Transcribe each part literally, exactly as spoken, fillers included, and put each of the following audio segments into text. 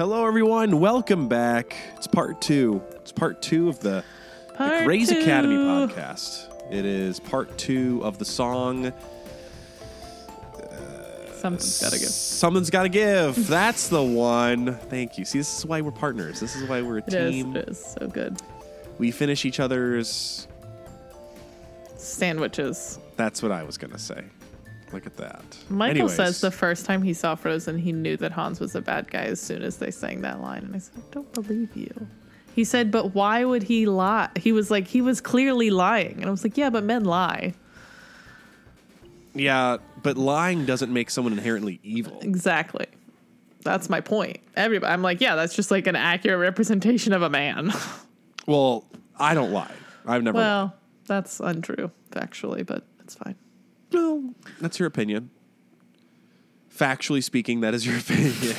Hello, everyone. Welcome back. It's part two. It's part two of the, the Grey's two. Academy podcast. It is part two of the song Something's Gotta Give. Something's Gotta Give. That's the one. Thank you. See, this is why we're partners. This is why we're a It team. is, it is so good. We finish each other's... Sandwiches. That's what I was going to say. Look at that. Michael Anyways. says the first time he saw Frozen, he knew that Hans was a bad guy as soon as they sang that line. And I said, I don't believe you. He said, but why would he lie? He was like, he was clearly lying. And I was like, yeah, but men lie. Yeah, but lying doesn't make someone inherently evil. Exactly. That's my point. Everybody, I'm like, yeah, that's just like an accurate representation of a man. Well, I don't lie. I've never lied. Well, that's untrue, factually, but it's fine. Well, that's your opinion. Factually speaking, that is your opinion.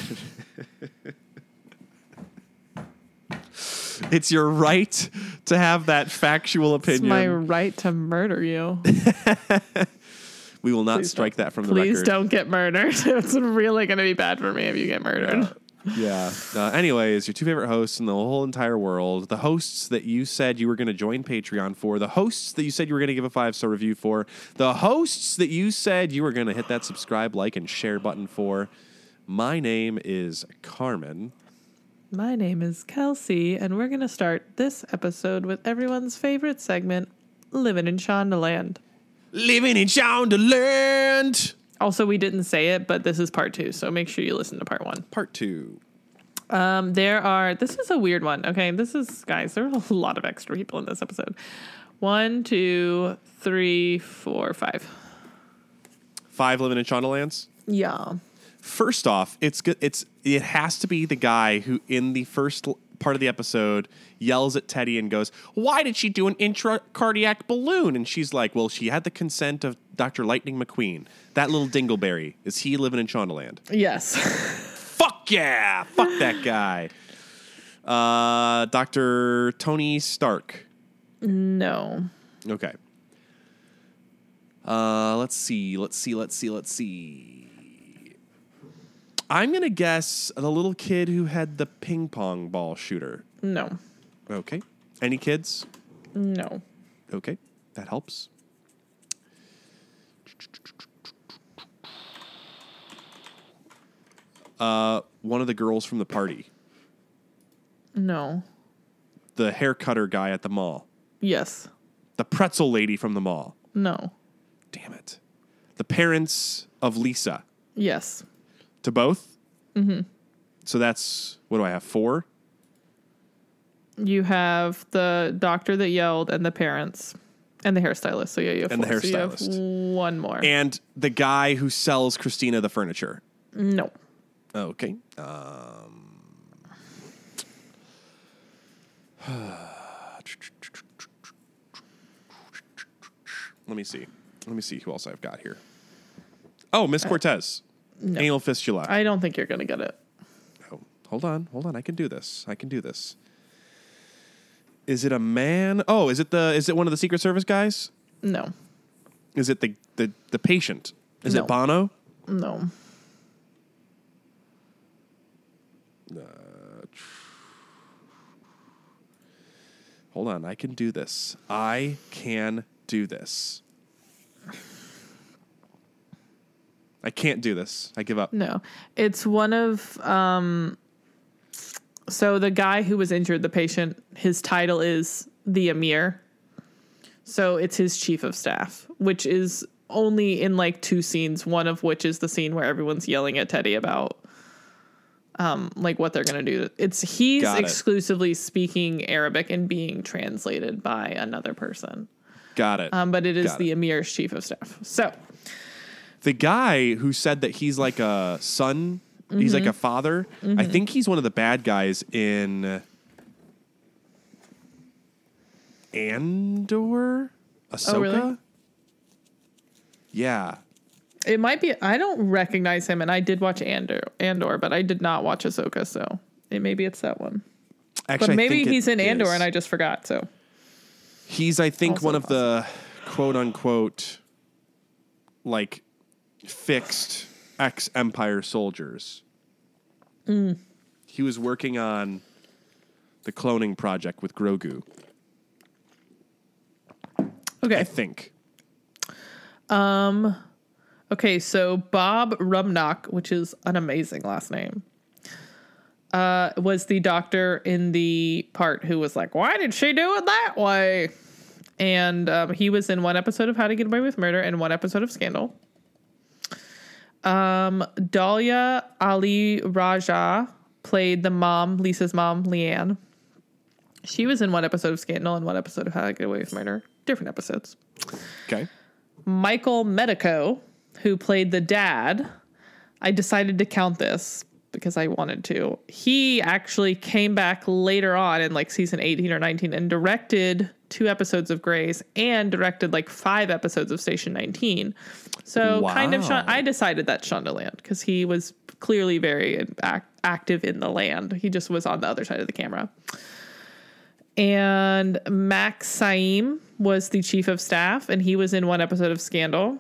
It's your right to have that factual opinion. It's my right to murder you. We will not Please strike don't. that from the Please record. don't get murdered. It's really going to be bad for me if you get murdered. Yeah. Uh, anyways, your two favorite hosts in the whole entire world, the hosts that you said you were going to join Patreon for, the hosts that you said you were going to give a five-star review for, the hosts that you said you were going to hit that subscribe, like, and share button for. My name is Carmen. My name is Kelsey, and we're going to start this episode with everyone's favorite segment, Living in Shondaland. Living in Shondaland. Also, we didn't say it, but this is part two, so make sure you listen to part one. Part two. Um, there are, this is a weird one, okay? This is, guys, there are a lot of extra people in this episode. One, two, three, four, five. Five living in Shondalands. Yeah. First off, it's good. It's it has to be the guy who, in the first l- part of the episode, yells at Teddy and goes, "Why did she do an intracardiac balloon?" And she's like, "Well, she had the consent of Doctor Lightning McQueen." That little dingleberry, is he living in Shondaland? Yes. Fuck yeah! Fuck that guy. Uh, Doctor Tony Stark. No. Okay. Uh, let's see. Let's see. Let's see. Let's see. I'm going to guess the little kid who had the ping pong ball shooter. No. Okay. Any kids? No. Okay. That helps. Uh, one of the girls from the party. No. The hair cutter guy at the mall. Yes. The pretzel lady from the mall. No. Damn it. The parents of Lisa. Yes. To both? Mm-hmm. So that's, what do I have, four? You have the doctor that yelled and the parents and the hairstylist. So yeah, you have And the four. So you have hairstylist. one more. And the guy who sells Christina the furniture. No. Okay. Um, let me see. Let me see who else I've got here. Oh, Miss Cortez. No. Anal fistula. I don't think you're going to get it. Oh, hold on. Hold on. I can do this. I can do this. Is it a man? Oh, is it the is it one of the Secret Service guys? No. Is it the the, the patient? Is No. it Bono? No. Hold on. I can do this. I can do this. I can't do this. I give up. No. It's one of, um, so the guy who was injured, the patient, his title is the Emir. So it's his chief of staff, which is only in like two scenes, one of which is the scene where everyone's yelling at Teddy about um, like what they're going to do. It's he's Got it. exclusively speaking Arabic and being translated by another person. Got it. Um, but it is Got the it. Emir's chief of staff. So The guy who said that he's like a son, mm-hmm. he's like a father, mm-hmm. I think he's one of the bad guys in Andor? Ahsoka? Oh, really? Yeah. it might be, I don't recognize him, and I did watch Andor, Andor, but I did not watch Ahsoka, so it maybe it's that one. Actually, but I maybe think he's it in Andor is. and I just forgot, so. He's, I think, Also one of the quote unquote, like, fixed ex-Empire soldiers. Mm. he was working on the cloning project with Grogu. Okay. I think. Um. Okay, so Bob Rumnock, which is an amazing last name, uh, was the doctor in the part who was like, "Why did she do it that way?" And um, he was in one episode of How to Get Away with Murder and one episode of Scandal. Um, Dahlia Ali Raja played the mom, Lisa's mom, Leanne. She was in one episode of Scandal and one episode of How to Get Away with Murder. Different episodes. Okay. Michael Medico, who played the dad. I decided to count this because I wanted to. He actually came back later on in like season eighteen or nineteen and directed two episodes of Grey's and directed like five episodes of Station nineteen. So Wow. kind of, Shon- I decided that Shondaland because he was clearly very ac- active in the land. He just was on the other side of the camera. And Max Saim was the chief of staff, and he was in one episode of Scandal.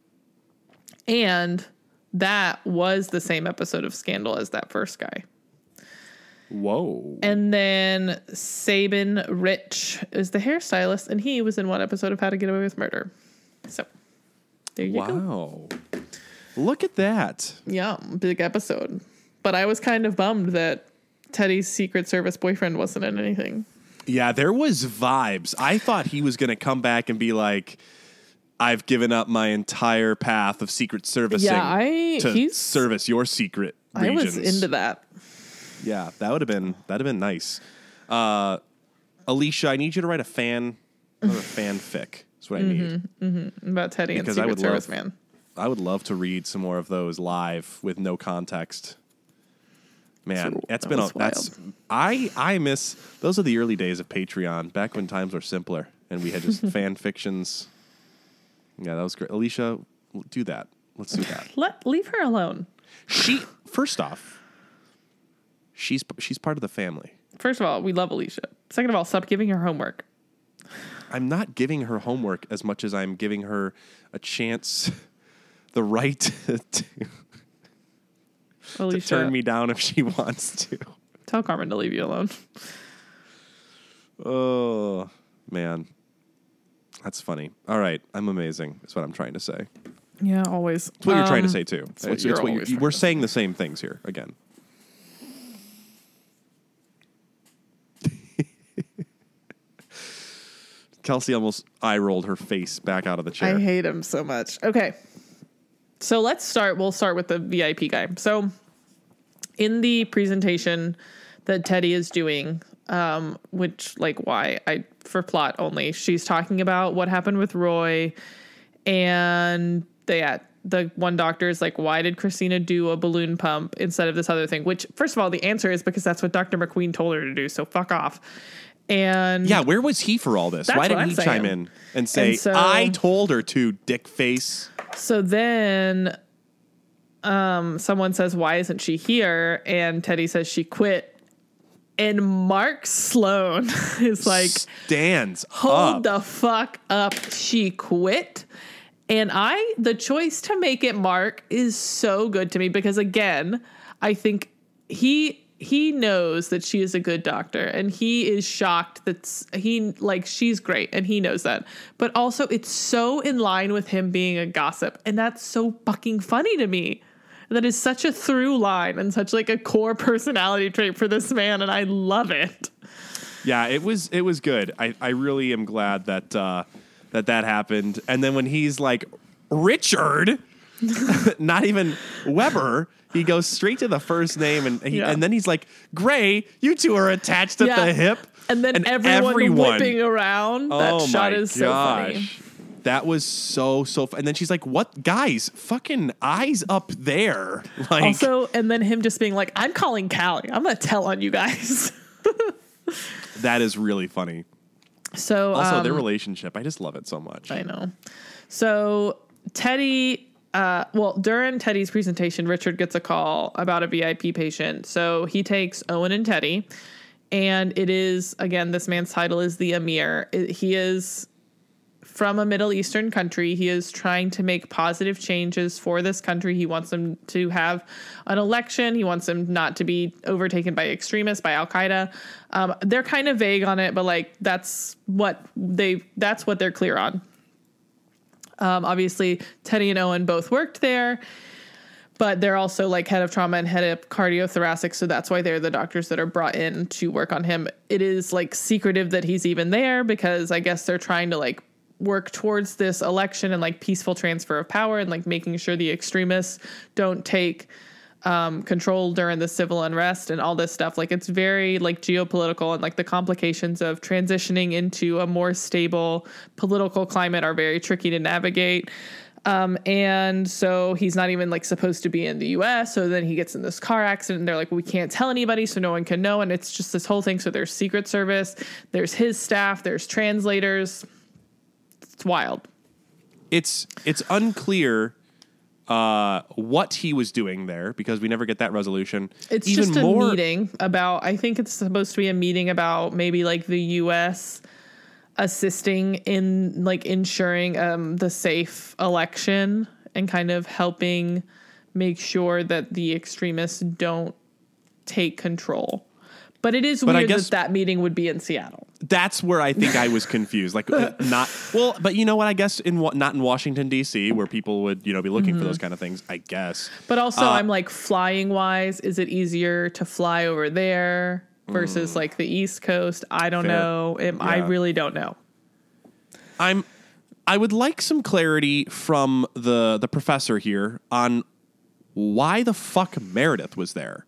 And that was the same episode of Scandal as that first guy. Whoa. And then Sabin Rich is the hairstylist, and he was in one episode of How to Get Away with Murder. So there you wow. go. Wow. Look at that. Yeah, big episode. But I was kind of bummed that Teddy's Secret Service boyfriend wasn't in anything. Yeah, there was vibes. I thought he was going to come back and be like, I've given up my entire path of secret servicing Yeah, I to he's, service your secret regions. I was into that. Yeah, that would have been that'd have been nice. Uh, Alicia, I need you to write a fan another fanfic. That's what I need. Mm-hmm, mm-hmm. About Teddy Because and I Secret would Service love, Man. I would love to read some more of those live with no context. Man, So, that's that been a, was that's wild. I I miss those are the early days of Patreon, back when times were simpler and we had just fan fictions. Yeah, that was great. Alicia, do that. Let's do that. Let leave her alone. She first off, she's she's part of the family. First of all, we love Alicia. Second of all, stop giving her homework. I'm not giving her homework as much as I'm giving her a chance, the right to, to Alicia, turn me down if she wants to. tell Carmen to leave you alone. Oh, man. That's funny. All right. I'm amazing, is what I'm trying to say. Yeah, always. It's what you're trying to Um, say, too. what It's, you're it's what always you trying we're to saying the same things here again. Kelsey almost eye rolled her face back out of the chair. I hate him so much. Okay. So let's start. We'll start with the V I P guy. So in the presentation that Teddy is doing, um, which like why I for plot only, she's talking about what happened with Roy, and they at the one doctor is like, why did Christina do a balloon pump instead of this other thing? Which, first of all, the answer is because that's what Doctor McQueen told her to do. So fuck off. And Yeah, where was he for all this? That's Why what didn't I'm he saying. chime in and say, And so- I told her to, dick face? So then um, someone says, why isn't she here? And Teddy says she quit. And Mark Sloan is like, Stands hold up. the fuck up. She quit. And I, the choice to make it Mark is so good to me because, again, I think he he knows that she is a good doctor and he is shocked that he like she's great and he knows that. But also it's so in line with him being a gossip. And that's so fucking funny to me. That is such a through line and such like a core personality trait for this man. And I love it. Yeah, it was it was good. I, I really am glad that uh, that that happened. And then when he's like, Richard, not even Weber, he goes straight to the first name. And he, Yeah. and then he's like, Gray, you two are attached at Yeah. the hip. And then everyone, everyone- whipping around. That Oh shot my is so funny. gosh. That was so, so fun. And then she's like, what? Guys, fucking eyes up there. Like, Also, and then him just being like, I'm calling Callie. I'm going to tell on you guys. that is really funny. So, Also, um, their relationship, I just love it so much. I know. So, Teddy, uh, well, during Teddy's presentation, Richard gets a call about a V I P patient. So he takes Owen and Teddy. And it is, again, this man's title is the Amir. It- he is from a Middle Eastern country. He is trying to make positive changes for this country. He wants them to have an election. He wants them not to be overtaken by extremists, by Al-Qaeda. Um, they're kind of vague on it, but like that's what they that's what they're clear on. Um, obviously, Teddy and Owen both worked there, but they're also like head of trauma and head of cardiothoracic. So that's why they're the doctors that are brought in to work on him. It is like secretive that he's even there because I guess they're trying to like work towards this election and like peaceful transfer of power and like making sure the extremists don't take um, control during the civil unrest and all this stuff. Like it's very like geopolitical and like the complications of transitioning into a more stable political climate are very tricky to navigate. Um, and so he's not even like supposed to be in the U S. So then he gets in this car accident and they're like, well, we can't tell anybody so no one can know. And it's just this whole thing. So there's Secret Service, there's his staff, there's translators. It's wild. It's, it's unclear uh, what he was doing there because we never get that resolution. It's Even just a more, meeting about, I think it's supposed to be a meeting about maybe like the U S assisting in like ensuring um, the safe election and kind of helping make sure that the extremists don't take control. But it is But I weird guess- that that meeting would be in Seattle. That's where I think I was confused. Like uh, not well, but you know what? I guess in wa- not in Washington D C where people would you know be looking Mm-hmm. for those kind of things. I guess. But also, Uh, I'm like flying wise, is it easier to fly over there versus like the East Coast? I don't Fair. know. It, I Yeah. really don't know. I'm. I would like some clarity from the the professor here on why the fuck Meredith was there.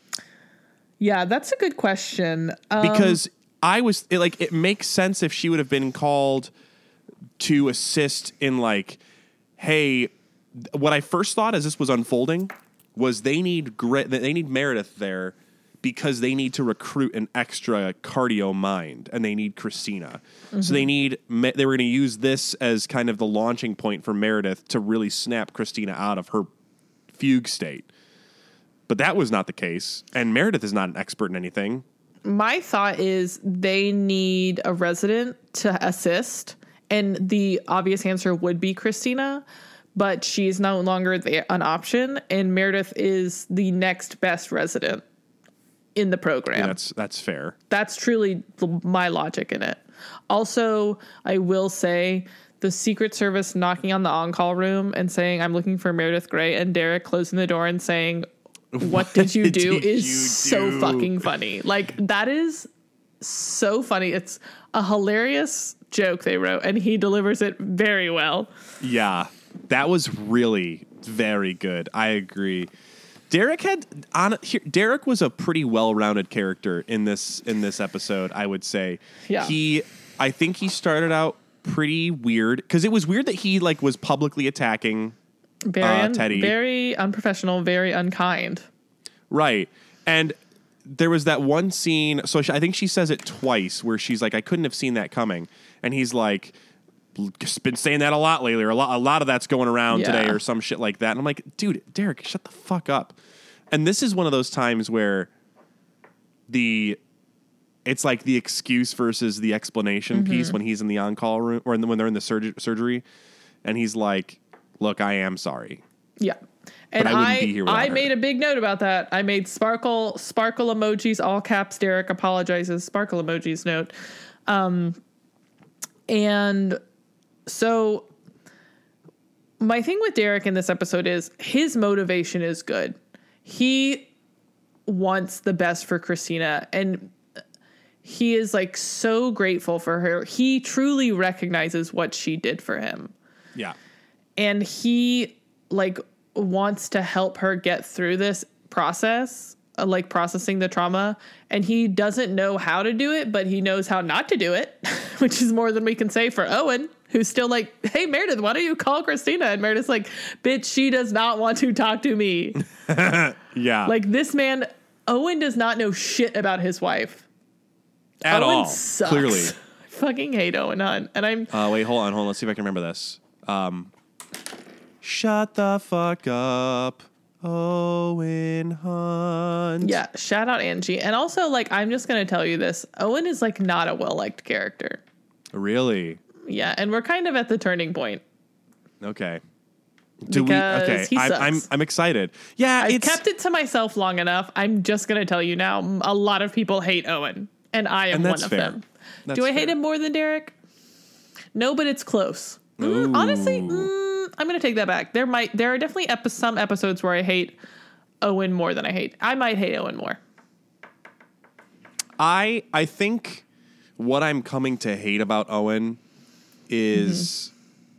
Yeah, that's a good question. Um, Because I was it, like, it makes sense if she would have been called to assist in like, hey, what I first thought as this was unfolding was they need Gre- they need Meredith there because they need to recruit an extra cardio mind and they need Christina. Mm-hmm. So they need Me- they were going to use this as kind of the launching point for Meredith to really snap Christina out of her fugue state. But that was not the case. And Meredith is not an expert in anything. my thought is they need a resident to assist. And the obvious answer would be Christina, but she's no longer the, an option. And Meredith is the next best resident in the program. Yeah, that's that's fair. That's truly my logic in it. Also, I will say the Secret Service knocking on the on-call room and saying, I'm looking for Meredith Grey, and Derek closing the door and saying, what, what did you do did is you so do? fucking funny. Like, that is so funny. It's a hilarious joke they wrote, and he delivers it very well. Yeah, that was really very good. I agree. Derek had on here, Derek was a pretty well-rounded character in this in this episode, I would say. Yeah. He I think he started out pretty weird cuz it was weird that he like was publicly attacking Very, uh, un- Teddy. very unprofessional, very unkind. Right. And there was that one scene, so she, I think she says it twice where she's like, I couldn't have seen that coming. And he's like, been saying that a lot lately, or a lot, a lot of that's going around Yeah. today, or some shit like that. And I'm like, dude, Derek, shut the fuck up. And this is one of those times where the it's like the excuse versus the explanation Mm-hmm. piece when he's in the on-call room, or in the, when they're in the surg- surgery, and he's like, look, I am sorry. Yeah. And I wouldn't I, be here without I her. made a big note about that. I made sparkle, sparkle emojis, all caps, Derek apologizes, sparkle emojis note. Um, and so my thing with Derek in this episode is his motivation is good. He wants the best for Christina, and he is like so grateful for her. He truly recognizes what she did for him. Yeah. And he like wants to help her get through this process, uh, like processing the trauma. And he doesn't know how to do it, but he knows how not to do it, which is more than we can say for Owen, who's still like, hey, Meredith, why don't you call Christina? And Meredith's like, bitch, she does not want to talk to me. Yeah. Like this man, Owen does not know shit about his wife. At Owen all. sucks. Clearly. I fucking hate Owen Hunt. And I'm Uh, wait, hold on, hold on. Let's see if I can remember this. Um, shut the fuck up, Owen Hunt. Yeah, shout out Angie. And also, like, I'm just going to tell you this. Owen is, like, not a well-liked character. Really? Yeah, and we're kind of at the turning point. Okay. Do because we? Okay, he I'm, sucks. I'm I'm excited. Yeah, I've it's kept it to myself long enough. I'm just going to tell you now. A lot of people hate Owen, and I am and that's one of fair. them. That's Do I fair. hate him more than Derek? No, but it's close. Mm, honestly, mm, I'm going to take that back. There might there are definitely epi- some episodes where I hate Owen more than I hate. I might hate Owen more. I I think what I'm coming to hate about Owen is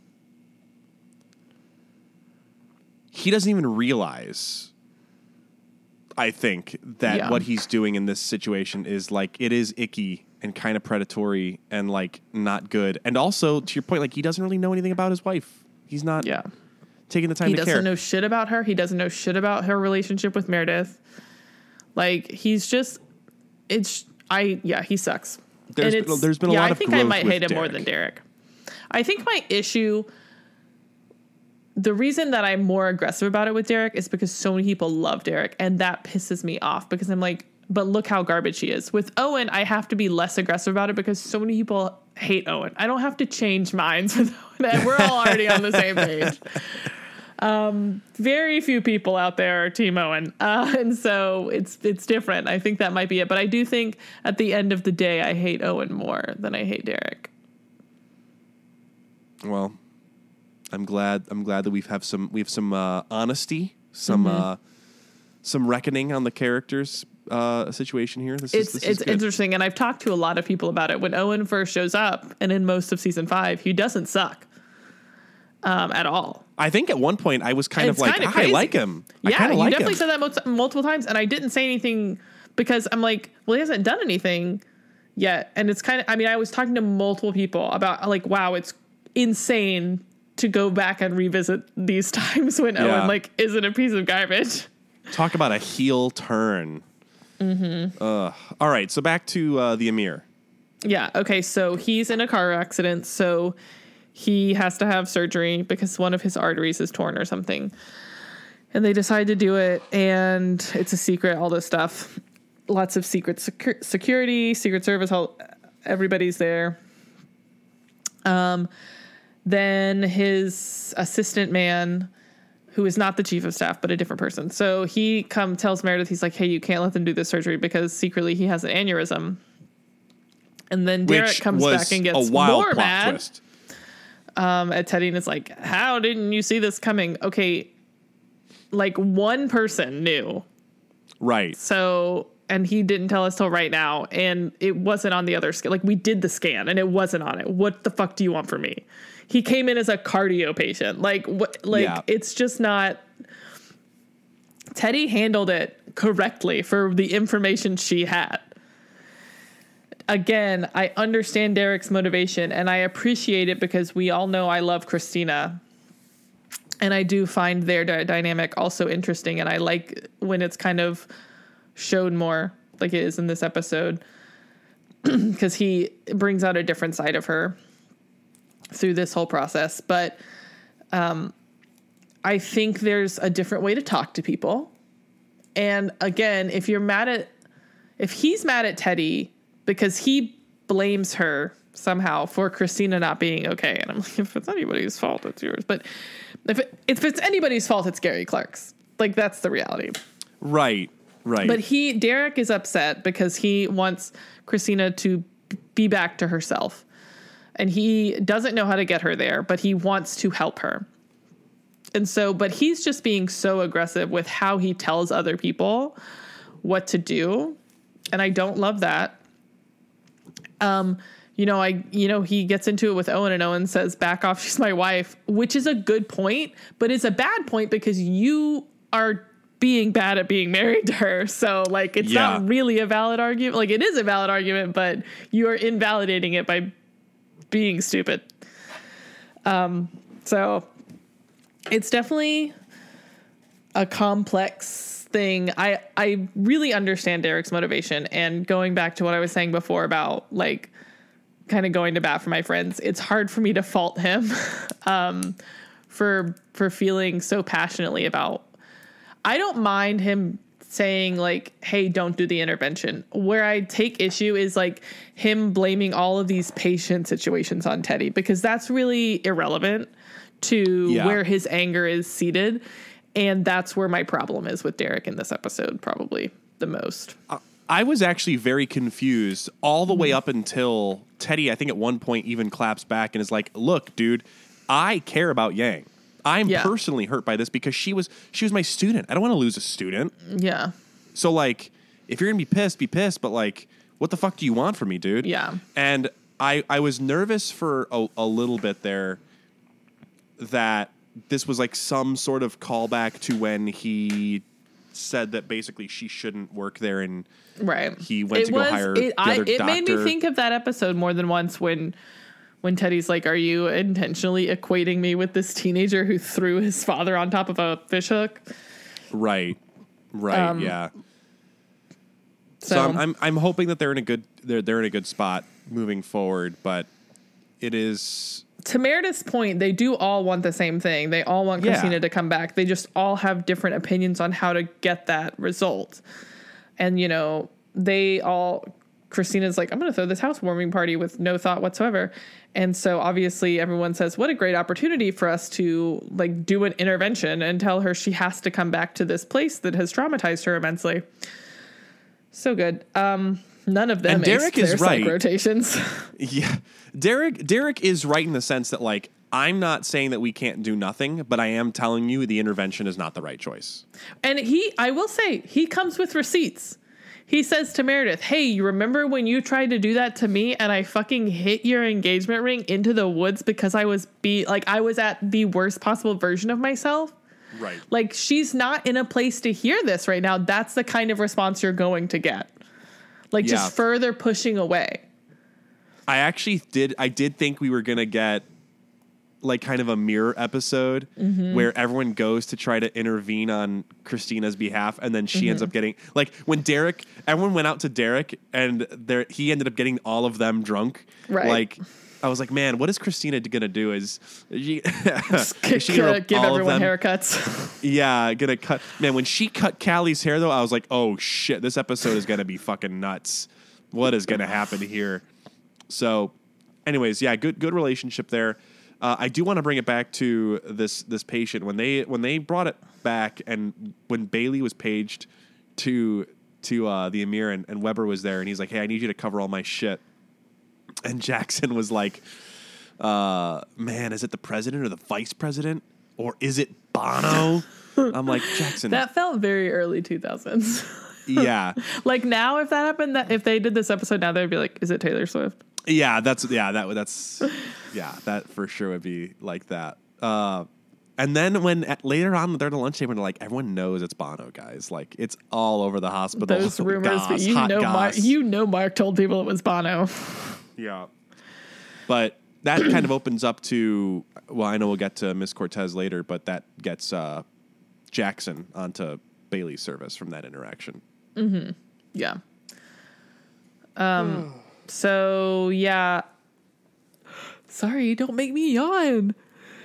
mm-hmm. he doesn't even realize, I think, that Yeah. what he's doing in this situation is like, it is icky and kind of predatory and like not good. And also, to your point, like he doesn't really know anything about his wife. He's not Yeah. taking the time He to doesn't care. know shit about her. He doesn't know shit about her relationship with Meredith. Like, he's just, it's, I, yeah, he sucks. There's And been- it's, there's been a yeah, lot I of think I growth might with hate him more Derek. than Derek. I think my issue, the reason that I'm more aggressive about it with Derek is because so many people love Derek, and that pisses me off because I'm like, but look how garbage he is. With Owen, I have to be less aggressive about it because so many people hate Owen. I don't have to change minds with Owen, and we're all already on the same page. Um, very few people out there are Team Owen, uh, and so it's it's different. I think that might be it, but I do think at the end of the day, I hate Owen more than I hate Derek. Well, I'm glad. I'm glad that we've have some we have some uh, honesty, some Mm-hmm. uh, some reckoning on the characters uh, situation here. This It's is this it's is good. interesting, and I've talked to a lot of people about it. When Owen first shows up, and in most of season five, he doesn't suck um, at all. I think at one point I was kind It's of like, kinda I crazy. like him. I Yeah, kind you of like definitely him. said that mul- multiple times, and I didn't say anything because I'm like, well, he hasn't done anything yet, and it's kind of. I mean, I was talking to multiple people about like, wow, it's insane to go back and revisit these times when Yeah. Owen like isn't a piece of garbage. Talk about a heel turn. Mm-hmm. Uh, all right, so back to uh, the Amir. Yeah. Okay. So he's in a car accident. So he has to have surgery because one of his arteries is torn or something. And they decide to do it. And it's a secret, all this stuff. Lots of secret secu- security, Secret Service, all, everybody's there. Um, then his assistant man, who is not the chief of staff, but a different person. So he come tells Meredith, he's like, hey, you can't let them do this surgery because secretly he has an aneurysm. And then Derek Which comes was back and gets a wild more plot mad twist. um, at Teddy and is like, how didn't you see this coming? Okay, like one person knew. Right. So, and he didn't tell us till right now. And it wasn't on the other scan. Like we did the scan and it wasn't on it. What the fuck do you want from me? He came in as a cardio patient. Like what, like Yeah. it's just not. Teddy handled it correctly for the information she had. Again, I understand Derek's motivation and I appreciate it because we all know I love Christina. And I do find their d- dynamic also interesting. And I like when it's kind of showed more like it is in this episode because he brings out a different side of her through this whole process. But um, I think there's a different way to talk to people. And again, if you're mad at, if he's mad at Teddy because he blames her somehow for Christina not being okay. And I'm like, if it's anybody's fault, it's yours. But if it, if it's anybody's fault, it's Gary Clark's. Like, that's the reality. Right. Right. But he, Derek is upset because he wants Christina to be back to herself. And he doesn't know how to get her there, but he wants to help her. And so, but he's just being so aggressive with how he tells other people what to do. And I don't love that. Um, you know, I, you know, he gets into it with Owen and Owen says, back off, she's my wife, which is a good point, but it's a bad point because you are being bad at being married to her. So like, it's Yeah. not really a valid argument. Like it is a valid argument, but you are invalidating it by being stupid. Um, so it's definitely a complex thing. I, I really understand Derek's motivation, and going back to what I was saying before about like kind of going to bat for my friends, it's hard for me to fault him, um, for, for feeling so passionately about, I don't mind him saying like, hey, don't do the intervention. Where I take issue is like him blaming all of these patient situations on Teddy, because that's really irrelevant to Yeah. where his anger is seated. And that's where my problem is with Derek in this episode, probably the most. Uh, I was actually very confused all the way up until Teddy, I think at one point even claps back and is like, look, dude, I care about Yang. I'm Yeah. personally hurt by this because she was she was my student. I don't want to lose a student. Yeah. So, like, if you're going to be pissed, be pissed. But, like, what the fuck do you want from me, dude? Yeah. And I, I was nervous for a, a little bit there that this was, like, some sort of callback to when he said that basically she shouldn't work there and Right. he went it to go was, hire it, the I, other it doctor. made me think of that episode more than once when when Teddy's like, are you intentionally equating me with this teenager who threw his father on top of a fishhook? Right. Right. Um, yeah. So, So, I'm, I'm I'm hoping that they're in a good they're they're in a good spot moving forward, but it is to Meredith's point, they do all want the same thing. They all want Yeah. Christina to come back. They just all have different opinions on how to get that result. And, you know, they all, Christina's like, I'm going to throw this housewarming party with no thought whatsoever. And so obviously everyone says, what a great opportunity for us to like do an intervention and tell her she has to come back to this place that has traumatized her immensely. So good. Um, none of them And Derek aced is their psych right. rotations. Yeah. Derek Derek is right in the sense that, like, I'm not saying that we can't do nothing, but I am telling you the intervention is not the right choice. And he, I will say, he comes with receipts. He says to Meredith, hey, you remember when you tried to do that to me and I fucking hit your engagement ring into the woods because I was be like I was at the worst possible version of myself? Right. Like, she's not in a place to hear this right now. That's the kind of response you're going to get. Like, Yeah. just further pushing away. I actually did I did think we were going to get like kind of a mirror episode Mm-hmm. where everyone goes to try to intervene on Christina's behalf, and then she Mm-hmm. ends up getting, like, when Derek, everyone went out to Derek and there he ended up getting all of them drunk. Right. Like, I was like, man, what is Christina gonna do? Is she, is G- she gonna give all of everyone them- haircuts. Yeah, gonna cut. Man, when she cut Callie's hair, though, I was like, oh shit, this episode is gonna be fucking nuts. What is gonna happen here? So, anyways, yeah, good good relationship there. Uh, I do want to bring it back to this this patient when they when they brought it back, and when Bailey was paged to to uh, the Amir and, and Weber was there, and he's like, hey, I need you to cover all my shit. And Jackson was like, uh, man, is it the president or the vice president? Or is it Bono? I'm like, Jackson. That felt very early two thousands. yeah. Like, now, if that happened, that if they did this episode now, they'd be like, is it Taylor Swift? Yeah, that's, yeah, that, that's, yeah, that for sure would be like that. Uh, and then when at, later on during the lunch table, they're like, everyone knows it's Bono, guys. Like, it's all over the hospital. Those rumors, Goss, but you hot know, Mark, goss. you know, Mark told people it was Bono. Yeah. But that kind of opens up to, well, I know we'll get to Miss Cortez later, but that gets uh, Jackson onto Bailey's service from that interaction. Mm-hmm. Yeah. Um. So, yeah. Sorry, don't make me yawn.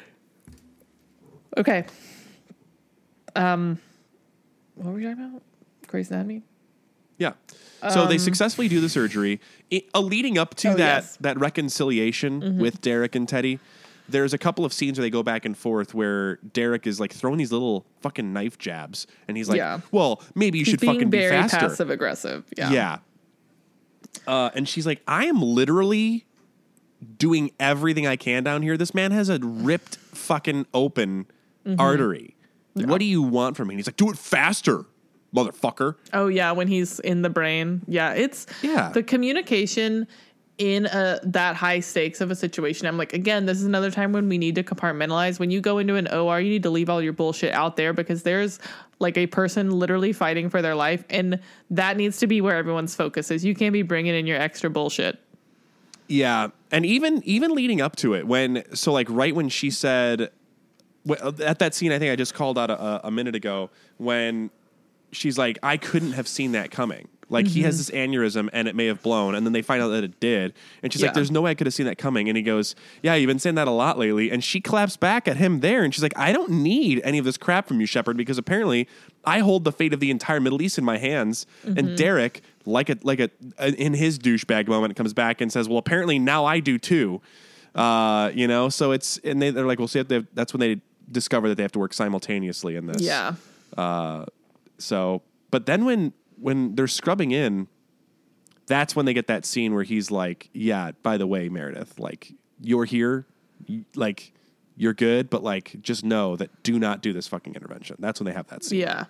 Okay. Um. What were we talking about? Grey's Anatomy? Yeah. So they successfully do the surgery. I, uh, leading up to Oh, that yes. that reconciliation with Derek and Teddy, there's a couple of scenes where they go back and forth where Derek is like throwing these little fucking knife jabs, and he's like, Yeah. "Well, maybe you He's should being fucking be very faster." passive aggressive. Yeah. Yeah. Uh, and she's like, I am literally doing everything I can down here. This man has a ripped fucking open Mm-hmm. artery. What do you want from me? And he's like, do it faster, motherfucker. Oh, yeah, when he's in the brain. Yeah, it's Yeah. the communication in a that high stakes of a situation. I'm like, again, this is another time when we need to compartmentalize. When you go into an O R, you need to leave all your bullshit out there because there's like a person literally fighting for their life, and that needs to be where everyone's focus is. You can't be bringing in your extra bullshit. Yeah. And even even leading up to it, when, so like right when she said, wh- at that scene, I think I just called out a, a minute ago, when she's like, I couldn't have seen that coming. Like Mm-hmm. he has this aneurysm and it may have blown, and then they find out that it did. And she's Yeah. like, there's no way I could have seen that coming. And he goes, yeah, you've been saying that a lot lately. And she claps back at him there, and she's like, I don't need any of this crap from you, Shepard, because apparently I hold the fate of the entire Middle East in my hands. Mm-hmm. And Derek, like a like a in his douchebag moment, comes back and says, well, apparently now I do too. Uh, you know, so it's and they, they're like, well, see, they have, that's when they discover that they have to work simultaneously in this. Yeah. So, but then when when they're scrubbing in, that's when they get that scene where he's like, yeah, by the way, Meredith, like, you're here, you, like, you're good, but, like, just know that do not do this fucking intervention. That's when they have that scene. Yeah.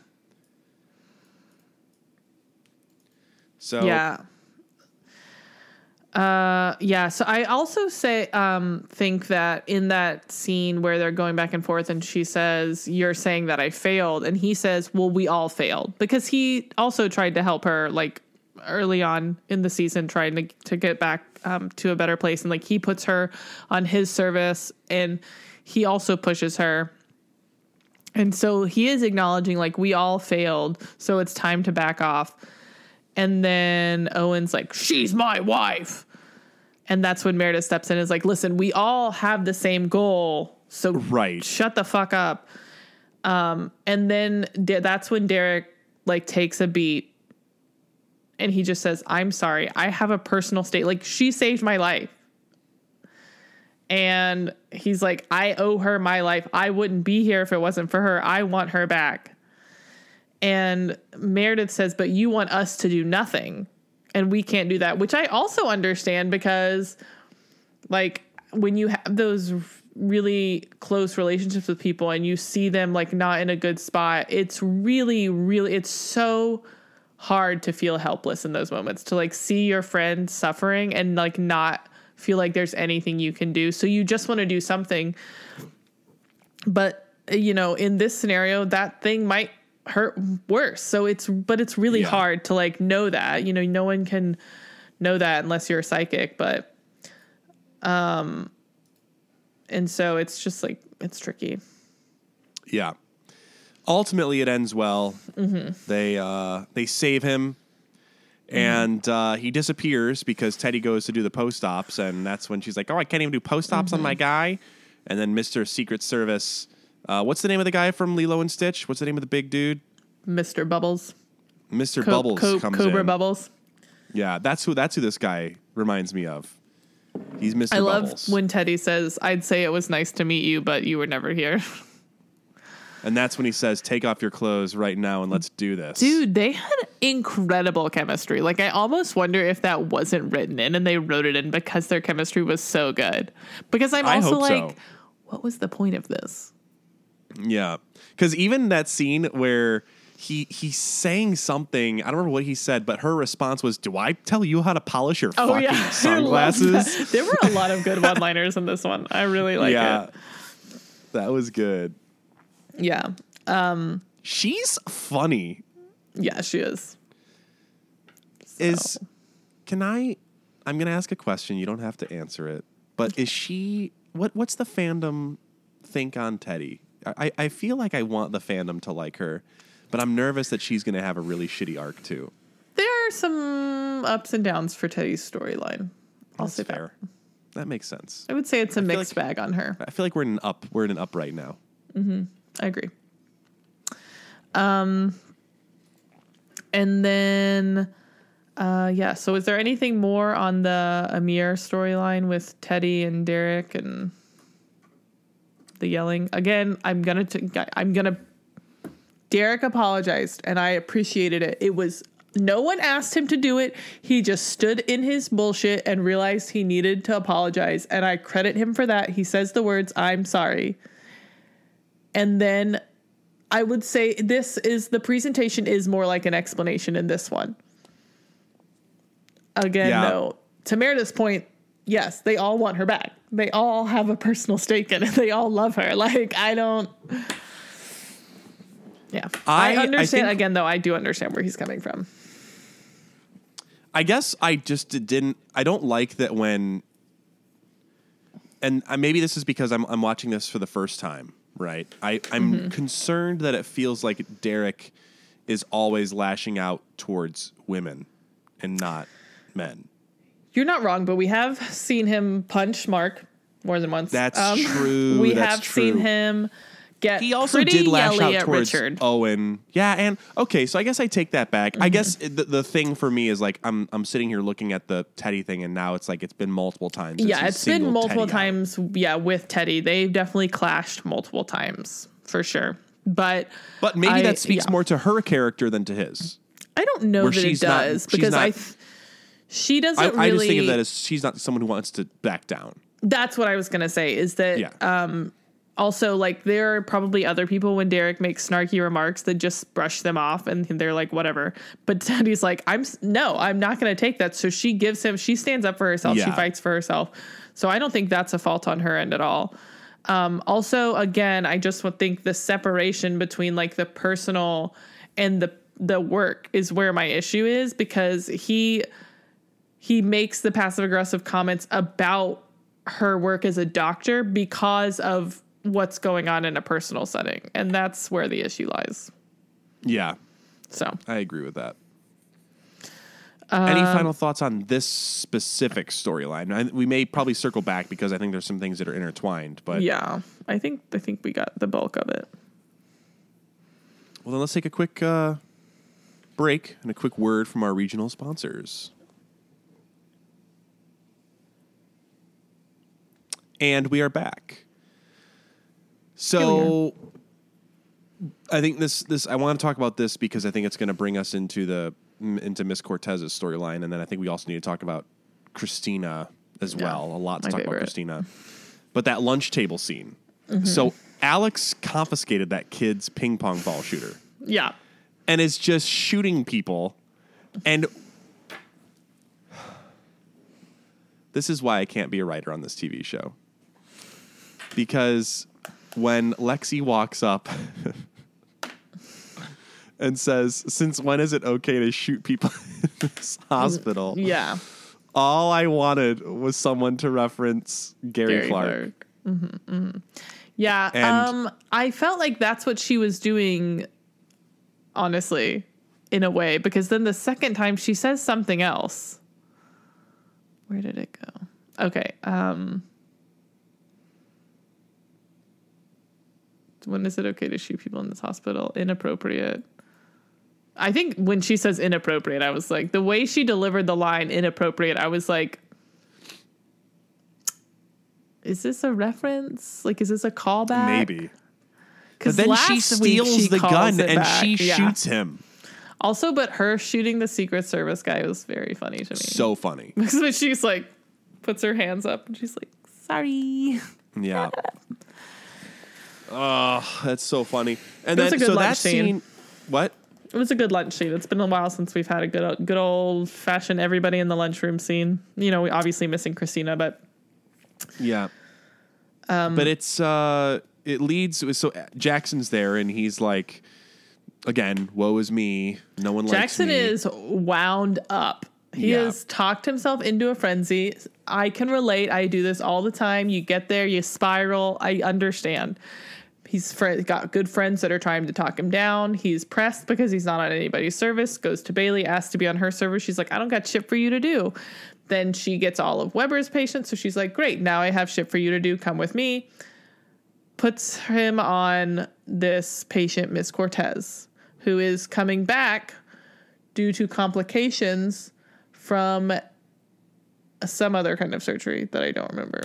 So, Yeah. Uh, yeah. So I also say, um, think that in that scene where they're going back and forth and she says, you're saying that I failed. And he says, well, we all failed, because he also tried to help her, like, early on in the season, trying to, to get back, um, to a better place. And like, he puts her on his service and he also pushes her. And so he is acknowledging, like, we all failed, so it's time to back off. And then Owen's like, she's my wife. And that's when Meredith steps in and is like, listen, we all have the same goal, so right. shut the fuck up. Um, and then De- that's when Derek, like, takes a beat. And he just says, I'm sorry. I have a personal stake. Like, she saved my life. And he's like, I owe her my life. I wouldn't be here if it wasn't for her. I want her back. And Meredith says, but you want us to do nothing. And we can't do that, which I also understand, because, like, when you have those really close relationships with people and you see them, like, not in a good spot, it's really, really, it's so hard to feel helpless in those moments, to, like, see your friend suffering and, like, not feel like there's anything you can do. So you just want to do something. But, you know, in this scenario, that thing might hurt worse. So it's, but it's really Yeah. hard to, like, know that, you know, no one can know that unless you're a psychic, but, um, and so it's just like, it's tricky. Yeah. Ultimately, it ends well. Mm-hmm. They, uh, they save him. And uh, he disappears because Teddy goes to do the post-ops, and that's when she's like, oh, I can't even do post-ops mm-hmm. on my guy. And then Mister Secret Service, uh, what's the name of the guy from Lilo and Stitch? What's the name of the big dude? Mister Bubbles. Mister Co- Bubbles Co- comes Cobra in. Bubbles. Yeah, that's who that's who this guy reminds me of. He's Mister I Bubbles. love when Teddy says, I'd say it was nice to meet you, but you were never here. And that's when he says, take off your clothes right now and let's do this. Dude, they had incredible chemistry. Like, I almost wonder if that wasn't written in and they wrote it in because their chemistry was so good. Because I'm I also hope like, so. what was the point of this? Yeah. Because even that scene where he he's saying something, I don't remember what he said, but her response was, do I tell you how to polish your Oh, fucking yeah. I love sunglasses? that. There were a lot of good one-liners in this one. I really like yeah, it. That was good. Yeah. Um, She's funny. yeah, she is. So. Is can I I'm gonna ask a question. You don't have to answer it. But is she what what's the fandom think on Teddy? I, I feel like I want the fandom to like her, but I'm nervous that she's gonna have a really shitty arc too. There are some ups and downs for Teddy's storyline. I'll That's say fair. that. That makes sense. I would say it's a mixed like- bag on her. I feel like we're in an up we're in an up right now. Mm-hmm. I agree. Um, and then, uh, yeah. So, is there anything more on the Amir storyline with Teddy and Derek and the yelling? Again, I'm gonna, t- I'm gonna. Derek apologized, and I appreciated it. It was no one asked him to do it. He just stood in his bullshit and realized he needed to apologize, and I credit him for that. He says the words, "I'm sorry," and then. I would say this is the presentation is more like an explanation in this one. Again, Yeah. no. To Meredith's point, yes, they all want her back. They all have a personal stake in it. They all love her. Like, I don't. Yeah. I, I- I understand. think- Again, though, I do understand where he's coming from. I guess I just didn't. I don't like that when, and uh, maybe this is because I'm I'm watching this for the first time, right? I I'm Mm-hmm. concerned that it feels like Derek is always lashing out towards women and not men. You're not wrong, but we have seen him punch Mark more than once. That's um, true. We That's have true. seen him get He also pretty did lash yelly out at towards Richard. Owen. Yeah, and okay, so I guess I take that back. Mm-hmm. I guess the, the thing for me is like I'm I'm sitting here looking at the Teddy thing, and now it's like it's been multiple times. Yeah, he's it's been singled multiple Teddy out. times. Yeah, with Teddy, they've definitely clashed multiple times for sure. But But maybe I- that speaks yeah. more to her character than to his. I don't know Where that it she's not- does she's because I not- th- she doesn't I, really. I just think of that as she's not someone who wants to back down. That's what I was gonna say. Is that Yeah. um, also like there are probably other people when Derek makes snarky remarks that just brush them off and they're like whatever. But Teddy's like, I'm s- no, I'm not gonna take that. So she gives him. She stands up for herself. She Yeah. fights for herself. So I don't think that's a fault on her end at all. Um, also, again, I just would think the separation between like the personal and the the work is where my issue is, because he he makes the passive aggressive comments about her work as a doctor because of what's going on in a personal setting, and that's where the issue lies. Yeah, So I agree with that. Um, Any final thoughts on this specific storyline? I- We may probably circle back because I think there's some things that are intertwined. But yeah, I think I think we got the bulk of it. well, then let's take a quick uh, break and a quick word from our regional sponsors. And we are back. So I think this this I want to talk about this because I think it's going to bring us into the into Miss Cortez's storyline, and then I think we also need to talk about Christina as Yeah, well. A lot to my talk favorite. about Christina. But that lunch table scene. Mm-hmm. So Alex confiscated that kid's ping pong ball shooter Yeah, and is just shooting people. And this is why I can't be a writer on this T V show. Because when Lexi walks up and says, "Since when is it okay to shoot people in this hospital?" yeah. All I wanted was someone to reference Gary, Gary Clark. Clark. Mm-hmm, mm-hmm. Yeah, And- um, I felt like that's what she was doing, honestly, in a way, because then the second time she says something else. Where did it go? Okay. Um, when is it okay to shoot people in this hospital? Inappropriate. I think when she says inappropriate, I was like, the way she delivered the line inappropriate, I was like, is this a reference? Like, is this a callback? Maybe. But Because then last she week steals she the calls gun it and back. she Yeah. shoots him. Also, but her shooting the Secret Service guy was very funny to me. So funny. Because she's like, puts her hands up and she's like, sorry. Yeah. Oh, that's so funny. And It was then a good so lunch that scene. scene. What? It was a good lunch scene. It's been a while since we've had a good, good old fashioned everybody in the lunchroom scene. You know, we obviously missing Christina, but Yeah. Um, but it's uh it leads so Jackson's there and he's like, again, woe is me. No one Jackson likes me. is wound up. He Yeah. has talked himself into a frenzy. I can relate. I do this all the time. You get there, you spiral. I understand. He's fr- got good friends that are trying to talk him down. He's pressed because he's not on anybody's service. Goes to Bailey, asks to be on her service. She's like, I don't got shit for you to do. Then she gets all of Weber's patients. So she's like, great, now I have shit for you to do. Come with me. Puts him on this patient, Miss Cortez, who is coming back due to complications from some other kind of surgery that I don't remember.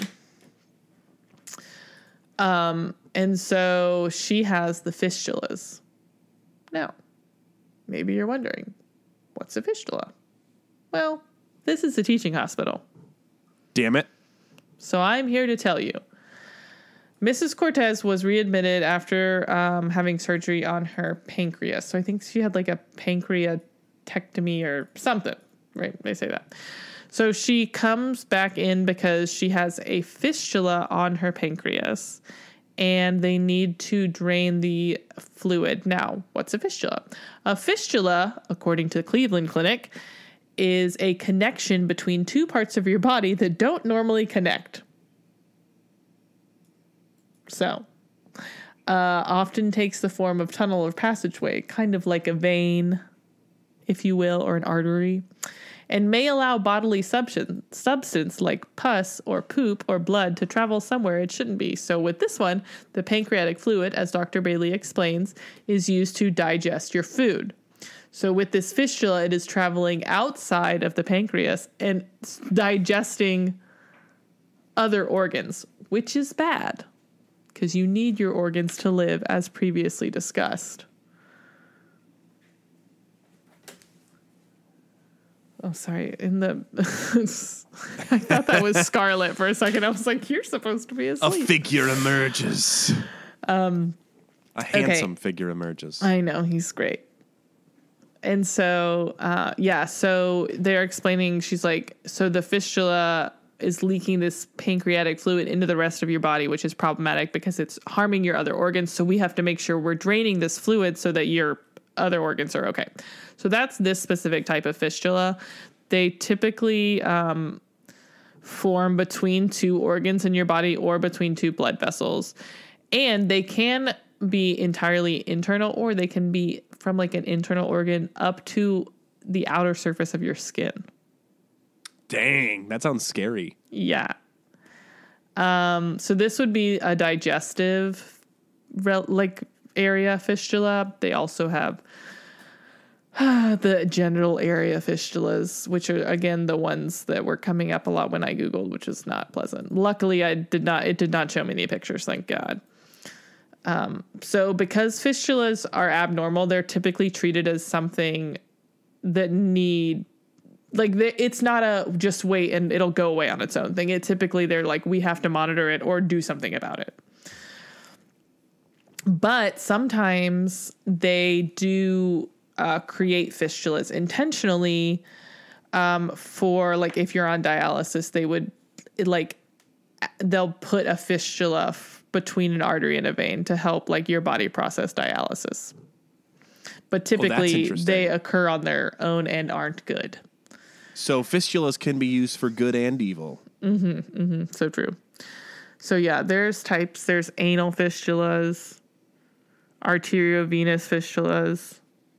Um, and so she has the fistulas. Now, maybe you're wondering, what's a fistula? Well, this is a teaching hospital. Damn it. So I'm here to tell you. Missus Cortez was readmitted after um, having surgery on her pancreas. So I think she had like a pancreatectomy or something, right? They say that. So she comes back in because she has a fistula on her pancreas and they need to drain the fluid. Now, what's a fistula? A fistula, according to the Cleveland Clinic, is a connection between two parts of your body that don't normally connect. So, uh, often takes the form of tunnel or passageway, kind of like a vein, if you will, or an artery, and may allow bodily substance, substance like pus or poop or blood to travel somewhere it shouldn't be. So with this one, the pancreatic fluid, as Doctor Bailey explains, is used to digest your food. So with this fistula, it is traveling outside of the pancreas and digesting other organs, which is bad because you need your organs to live, as previously discussed. Oh, sorry. In the, I thought that was Scarlet for a second. I was like, "You're supposed to be asleep." A figure emerges. Um, a handsome okay. figure emerges. I know, he's great. And so, uh, yeah. So they're explaining. She's like, so the fistula is leaking this pancreatic fluid into the rest of your body, which is problematic because it's harming your other organs. So we have to make sure we're draining this fluid so that your other organs are okay. So that's this specific type of fistula. They typically um, form between two organs in your body or between two blood vessels. And they can be entirely internal, or they can be from like an internal organ up to the outer surface of your skin. Dang, that sounds scary. Yeah. Um, so this would be a digestive rel- like area fistula. They also have the genital area fistulas, which are, again, the ones that were coming up a lot when I Googled, which is not pleasant. Luckily, I did not, it did not show me any pictures, thank God. Um, so because fistulas are abnormal, they're typically treated as something that need, like, they, it's not a just wait and it'll go away on its own thing. It typically, they're like, we have to monitor it or do something about it. But sometimes they do uh, create fistulas intentionally um, for, like, if you're on dialysis, they would, like, they'll put a fistula f- between an artery and a vein to help, like, your body process dialysis. But typically, oh, they occur on their own and aren't good. So fistulas can be used for good and evil. Mm-hmm, mm-hmm. So true. So, yeah, there's types. There's anal fistulas, arteriovenous fistulas,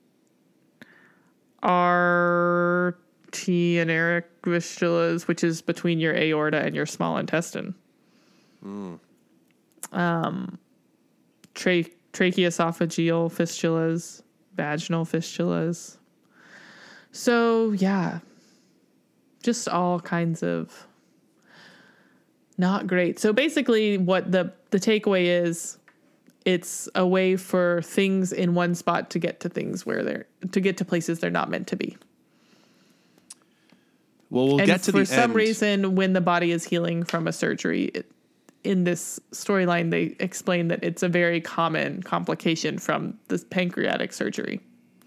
arteritic fistulas, which is between your aorta and your small intestine. Mm. Um, tra- tracheoesophageal fistulas, vaginal fistulas. So, yeah, just all kinds of not great. So basically what the, the takeaway is, it's a way for things in one spot to get to things where they're, to get to places they're not meant to be. Well, we'll and get to the end. For some reason, when the body is healing from a surgery, it, in this storyline, they explain that it's a very common complication from this pancreatic surgery.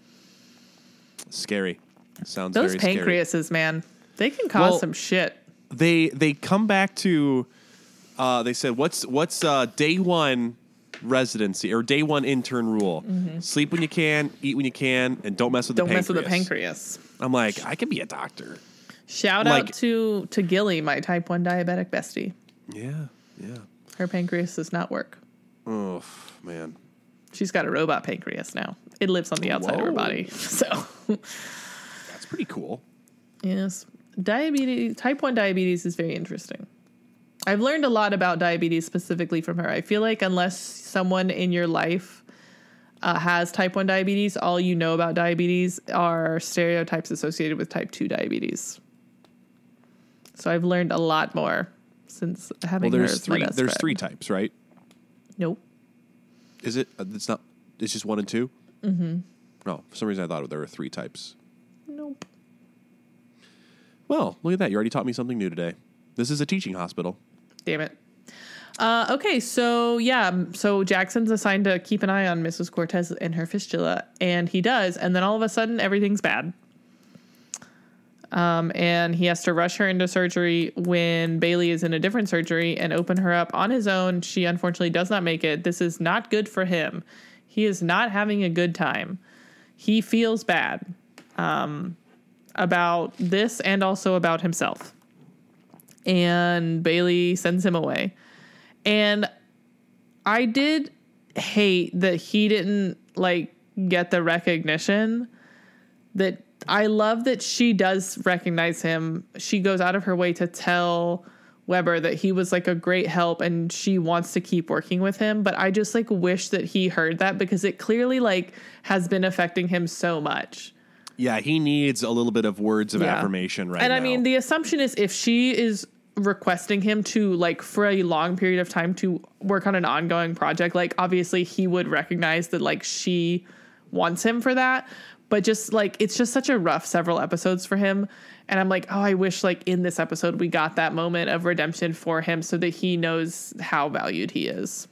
Scary. Sounds Those very scary. Those pancreases, man, they can cause well, some shit. They they come back to, uh, they said, what's what's uh, day one residency or day one intern rule? Mm-hmm. Sleep when you can, eat when you can, and don't mess with don't the pancreas. Don't mess with the pancreas. I'm like, I could be a doctor. Shout like, out to, to Gilly, my type one diabetic bestie. Yeah, yeah. Her pancreas does not work. Oh, man. She's got a robot pancreas now. It lives on the outside Whoa. of her body. So that's pretty cool. Yes. Diabetes, type one diabetes is very interesting. I've learned a lot about diabetes specifically from her. I feel like unless someone in your life uh, has type one diabetes, all you know about diabetes are stereotypes associated with type two diabetes. So I've learned a lot more since having well, her there's as three. my best There's friend. three types, right? Nope. Is it? Uh, it's not. It's just one and two. Mm-hmm. No, for some reason I thought there were three types. Nope. Well, look at that. You already taught me something new today. This is a teaching hospital. Damn it. Uh, okay, so yeah, so Jackson's assigned to keep an eye on Missus Cortez and her fistula, and he does, and then all of a sudden everything's bad. Um, and he has to rush her into surgery when Bailey is in a different surgery and open her up on his own. She unfortunately does not make it. This is not good for him. He is not having a good time. He feels bad um, about this and also about himself. And Bailey sends him away. And I did hate that he didn't like get the recognition that I love that she does recognize him. She goes out of her way to tell Weber that he was like a great help and she wants to keep working with him. But I just like wish that he heard that because it clearly like has been affecting him so much. Yeah, he needs a little bit of words of yeah. affirmation right and now. And I mean, the assumption is if she is requesting him to like for a long period of time to work on an ongoing project, like obviously he would recognize that like she wants him for that. But just like it's just such a rough several episodes for him. And I'm like, oh, I wish like in this episode we got that moment of redemption for him so that he knows how valued he is.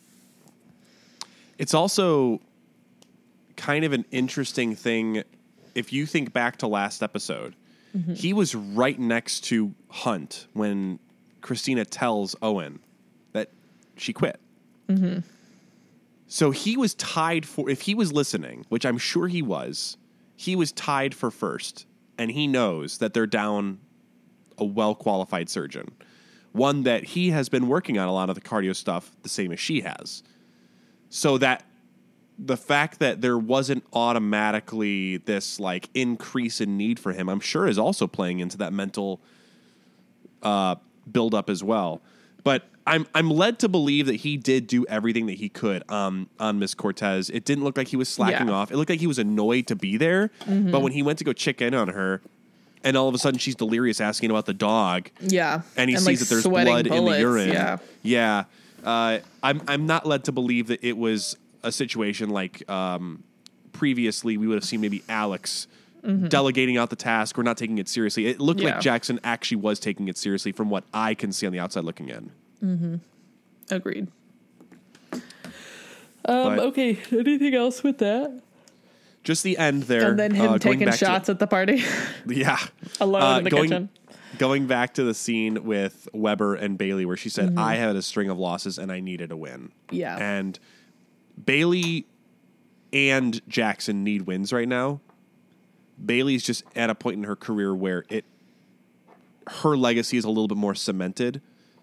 It's also kind of an interesting thing. If you think back to last episode, mm-hmm. he was right next to Hunt when Christina tells Owen that she quit. Mm-hmm. So he was tied for, if he was listening, which I'm sure he was, he was tied for first. And he knows that they're down a well-qualified surgeon. One that he has been working on a lot of the cardio stuff the same as she has. So that the fact that there wasn't automatically this like increase in need for him, I'm sure is also playing into that mental uh, buildup as well. But I'm I'm led to believe that he did do everything that he could um, on Miss Cortez. It didn't look like he was slacking yeah. off. It looked like he was annoyed to be there. Mm-hmm. But when he went to go check in on her, and all of a sudden she's delirious asking about the dog. Yeah, and he and, sees like, that there's sweating blood bullets. in the urine. Yeah, yeah. Uh, I'm I'm not led to believe that it was a situation like um, previously we would have seen maybe Alex mm-hmm. delegating out the task or not taking it seriously. It looked yeah. like Jackson actually was taking it seriously from what I can see on the outside looking in. Mm-hmm. Agreed. Um, okay, anything else with that? Just the end there. And then him uh, taking shots to, at the party. Yeah. Alone uh, in the going, kitchen. Going back to the scene with Weber and Bailey where she said, mm-hmm. I had a string of losses and I needed a win. Yeah. And Bailey and Jackson need wins right now. Bailey's just at a point in her career where it her legacy is a little bit more cemented.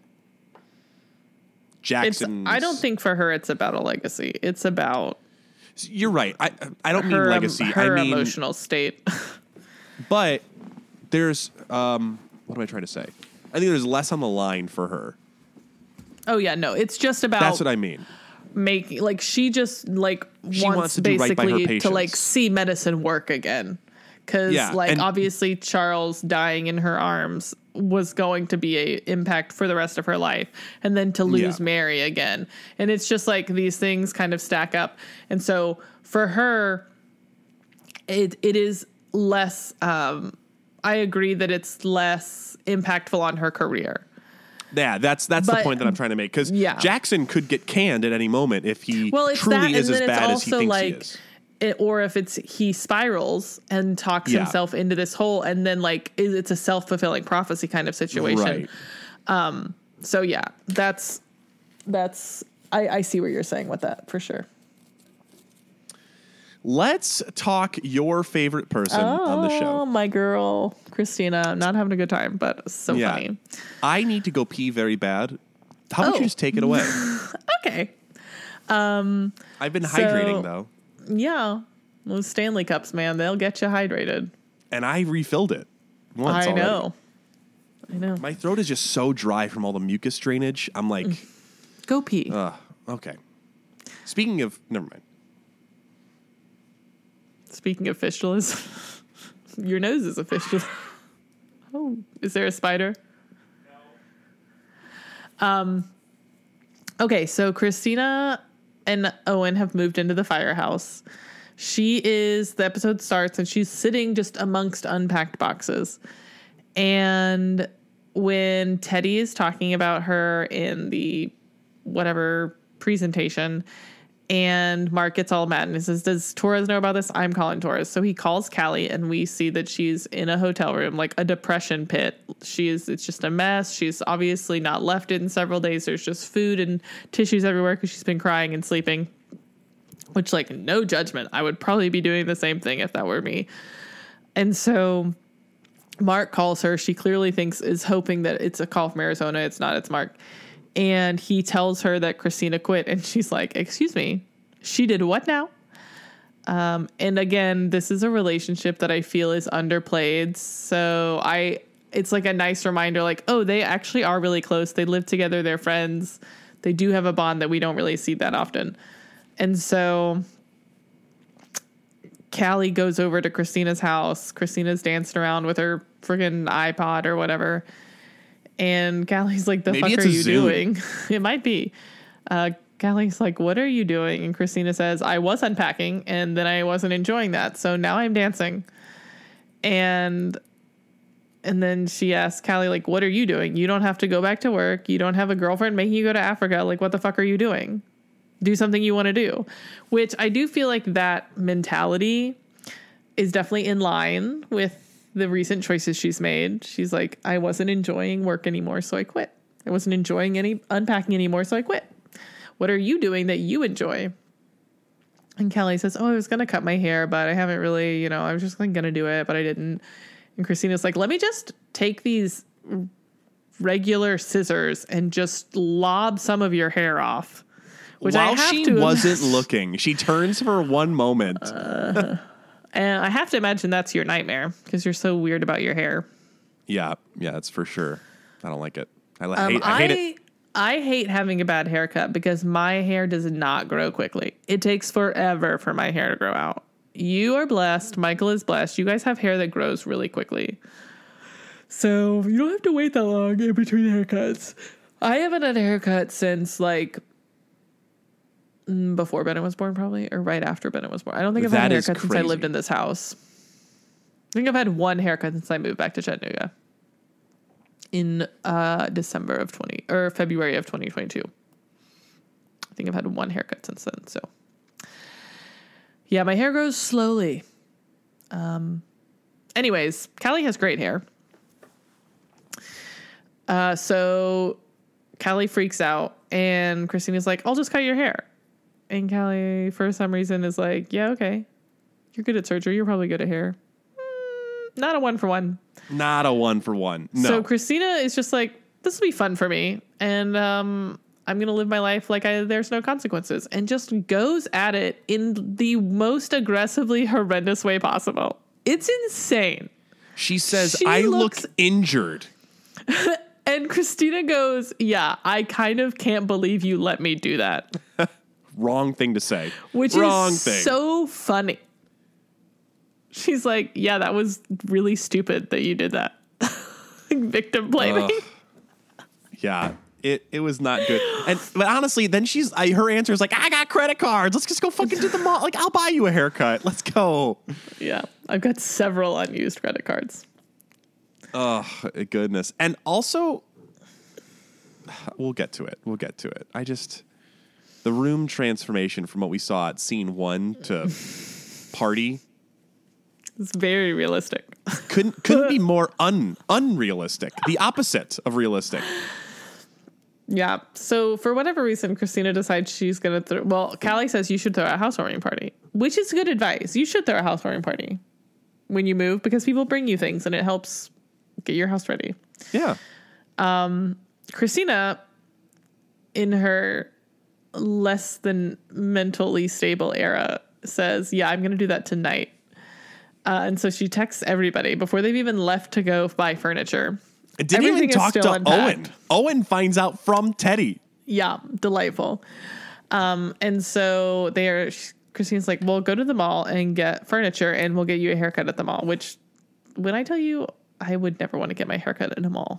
Jackson. I don't think for her it's about a legacy. It's about. You're right. I I don't her, mean legacy. Her I mean emotional state. But there's um, what am I trying to say? I think there's less on the line for her. Oh yeah, no, it's just about. That's what I mean. Making like she just like she wants, wants to do right by her basically patients. to like see medicine work again. Because, yeah, like, and obviously Charles dying in her arms was going to be a impact for the rest of her life. And then to lose yeah. Mary again. And it's just like these things kind of stack up. And so for her, it it is less, um, I agree that it's less impactful on her career. Yeah, that's that's but, the point that I'm trying to make. Because yeah. Jackson could get canned at any moment if he well, it's truly that, is as bad as he thinks like, he is. It, or if it's he spirals and talks yeah. himself into this hole and then like it's a self-fulfilling prophecy kind of situation. Right. Um, so yeah, that's, that's, I, I see what you're saying with that for sure. Let's talk your favorite person oh, on the show. Oh, my girl, Christina. I'm not having a good time, but so yeah. funny. I need to go pee very bad. How about oh. you just take it away? Okay. Um, I've been so, hydrating though. Yeah. Those Stanley Cups, man, they'll get you hydrated. And I refilled it once I already. know. I know. My throat is just so dry from all the mucus drainage. I'm like... Go pee. Uh, okay. Speaking of... Never mind. Speaking of fistulas, your nose is a fistula. Oh, is there a spider? No. Um. Okay, so Christina and Owen have moved into the firehouse. She is, the episode starts and she's sitting just amongst unpacked boxes. And when Teddy is talking about her in the whatever presentation, and Mark gets all mad and he says, does Torres know about this? I'm calling Torres. So he calls Callie and we see that she's in a hotel room, like a depression pit. She is, it's just a mess. She's obviously not left it in several days. There's just food and tissues everywhere because she's been crying and sleeping, which like no judgment. I would probably be doing the same thing if that were me. And so Mark calls her. She clearly thinks is hoping that it's a call from Arizona. It's not, it's Mark. And he tells her that Christina quit, and she's like, excuse me, she did what now? Um, and again, this is a relationship that I feel is underplayed. So I, it's like a nice reminder, like, oh, they actually are really close. They live together. They're friends. They do have a bond that we don't really see that often. And so Callie goes over to Christina's house. Christina's dancing around with her friggin' iPod or whatever. And Callie's like, the Maybe fuck it's are a you Zoom. doing? It might be. Uh, Callie's like, what are you doing? And Christina says, I was unpacking and then I wasn't enjoying that. So now I'm dancing. And and then she asks Callie, like, what are you doing? You don't have to go back to work. You don't have a girlfriend making you go to Africa. Like, what the fuck are you doing? Do something you want to do. Which I do feel like that mentality is definitely in line with the recent choices she's made. She's like, I wasn't enjoying work anymore, so I quit. I wasn't enjoying any unpacking anymore, so I quit. What are you doing that you enjoy? And Callie says, oh, I was going to cut my hair, but I haven't really, you know, I was just going to do it, but I didn't. And Christina's like, let me just take these regular scissors and just lob some of your hair off. Which While I have she to wasn't imagine, looking, she turns for one moment. Uh, and I have to imagine that's your nightmare because you're so weird about your hair. yeah, yeah, that's for sure. I don't like it. I, li- Um, hate, I hate it. I hate having a bad haircut because my hair does not grow quickly. It takes forever for my hair to grow out. You are blessed. Michael is blessed. You guys have hair that grows really quickly. So you don't have to wait that long in between haircuts. I haven't had a haircut since like mm, before Bennett was born, probably, or right after Bennett was born. I don't think I've That had a is haircut since I crazy. lived in this house. I think I've had one haircut since I moved back to Chattanooga in uh, December of twenty or February of twenty twenty-two. I think I've had one haircut since then. So yeah, my hair grows slowly. Um, anyways, Callie has great hair. Uh, so Callie freaks out and Christina's like, I'll just cut your hair. And Callie, for some reason, is like, yeah, okay. You're good at surgery. You're probably good at hair. Mm, not a one for one. Not a one for one. No. So Christina is just like, this will be fun for me. And um, I'm going to live my life like I, there's no consequences. And just goes at it in the most aggressively horrendous way possible. It's insane. she says, she I looks- look injured. And Christina goes, yeah, I kind of can't believe you let me do that. Wrong thing to say. Which Wrong is thing. so funny. She's like, yeah, that was really stupid that you did that. Victim blaming. Ugh. Yeah. It it was not good. And but honestly, then she's I, her answer is like, I got credit cards. Let's just go fucking to the mall. Like, I'll buy you a haircut. Let's go. Yeah, I've got several unused credit cards. Oh, goodness. And also, we'll get to it. We'll get to it. I just, the room transformation from what we saw at scene one to party It's very realistic. couldn't couldn't be more un unrealistic. The opposite of realistic. Yeah. So for whatever reason, Christina decides she's going to throw, well, Callie says you should throw a housewarming party, which is good advice. You should throw a housewarming party when you move because people bring you things and it helps get your house ready. Yeah. Christina, in her less than mentally stable era, says, yeah, I'm going to do that tonight. Uh, and so she texts everybody before they've even left to go buy furniture. It didn't Everything even is talk still to unpacked. Owen. Owen finds out from Teddy. Yeah, delightful. Um, and so they are, Christina's like, well, go to the mall and get furniture and we'll get you a haircut at the mall, which when I tell you, I would never want to get my haircut in a mall.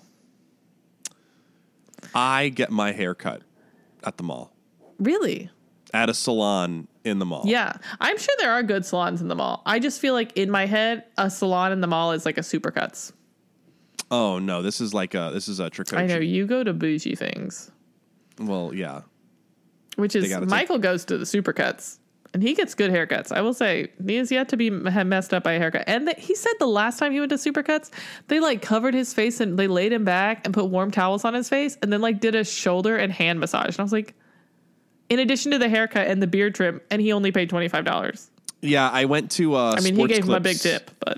I get my haircut at the mall. Really? At a salon in the mall. Yeah. I'm sure there are good salons in the mall. I just feel like in my head, a salon in the mall is like a Supercuts. Oh no, this is like a this is a Tricoci. I know you go to bougie things, Well, yeah. which is gotta take- Michael goes to the Supercuts and he gets good haircuts. I will say he has yet to be m- messed up by a haircut. And th- he said the last time he went to Supercuts, they like covered his face and they laid him back and put warm towels on his face and then like did a shoulder and hand massage. And I was like, in addition to the haircut and the beard trim, and he only paid twenty-five dollars. Yeah, I went to uh I mean, he gave him a big tip, but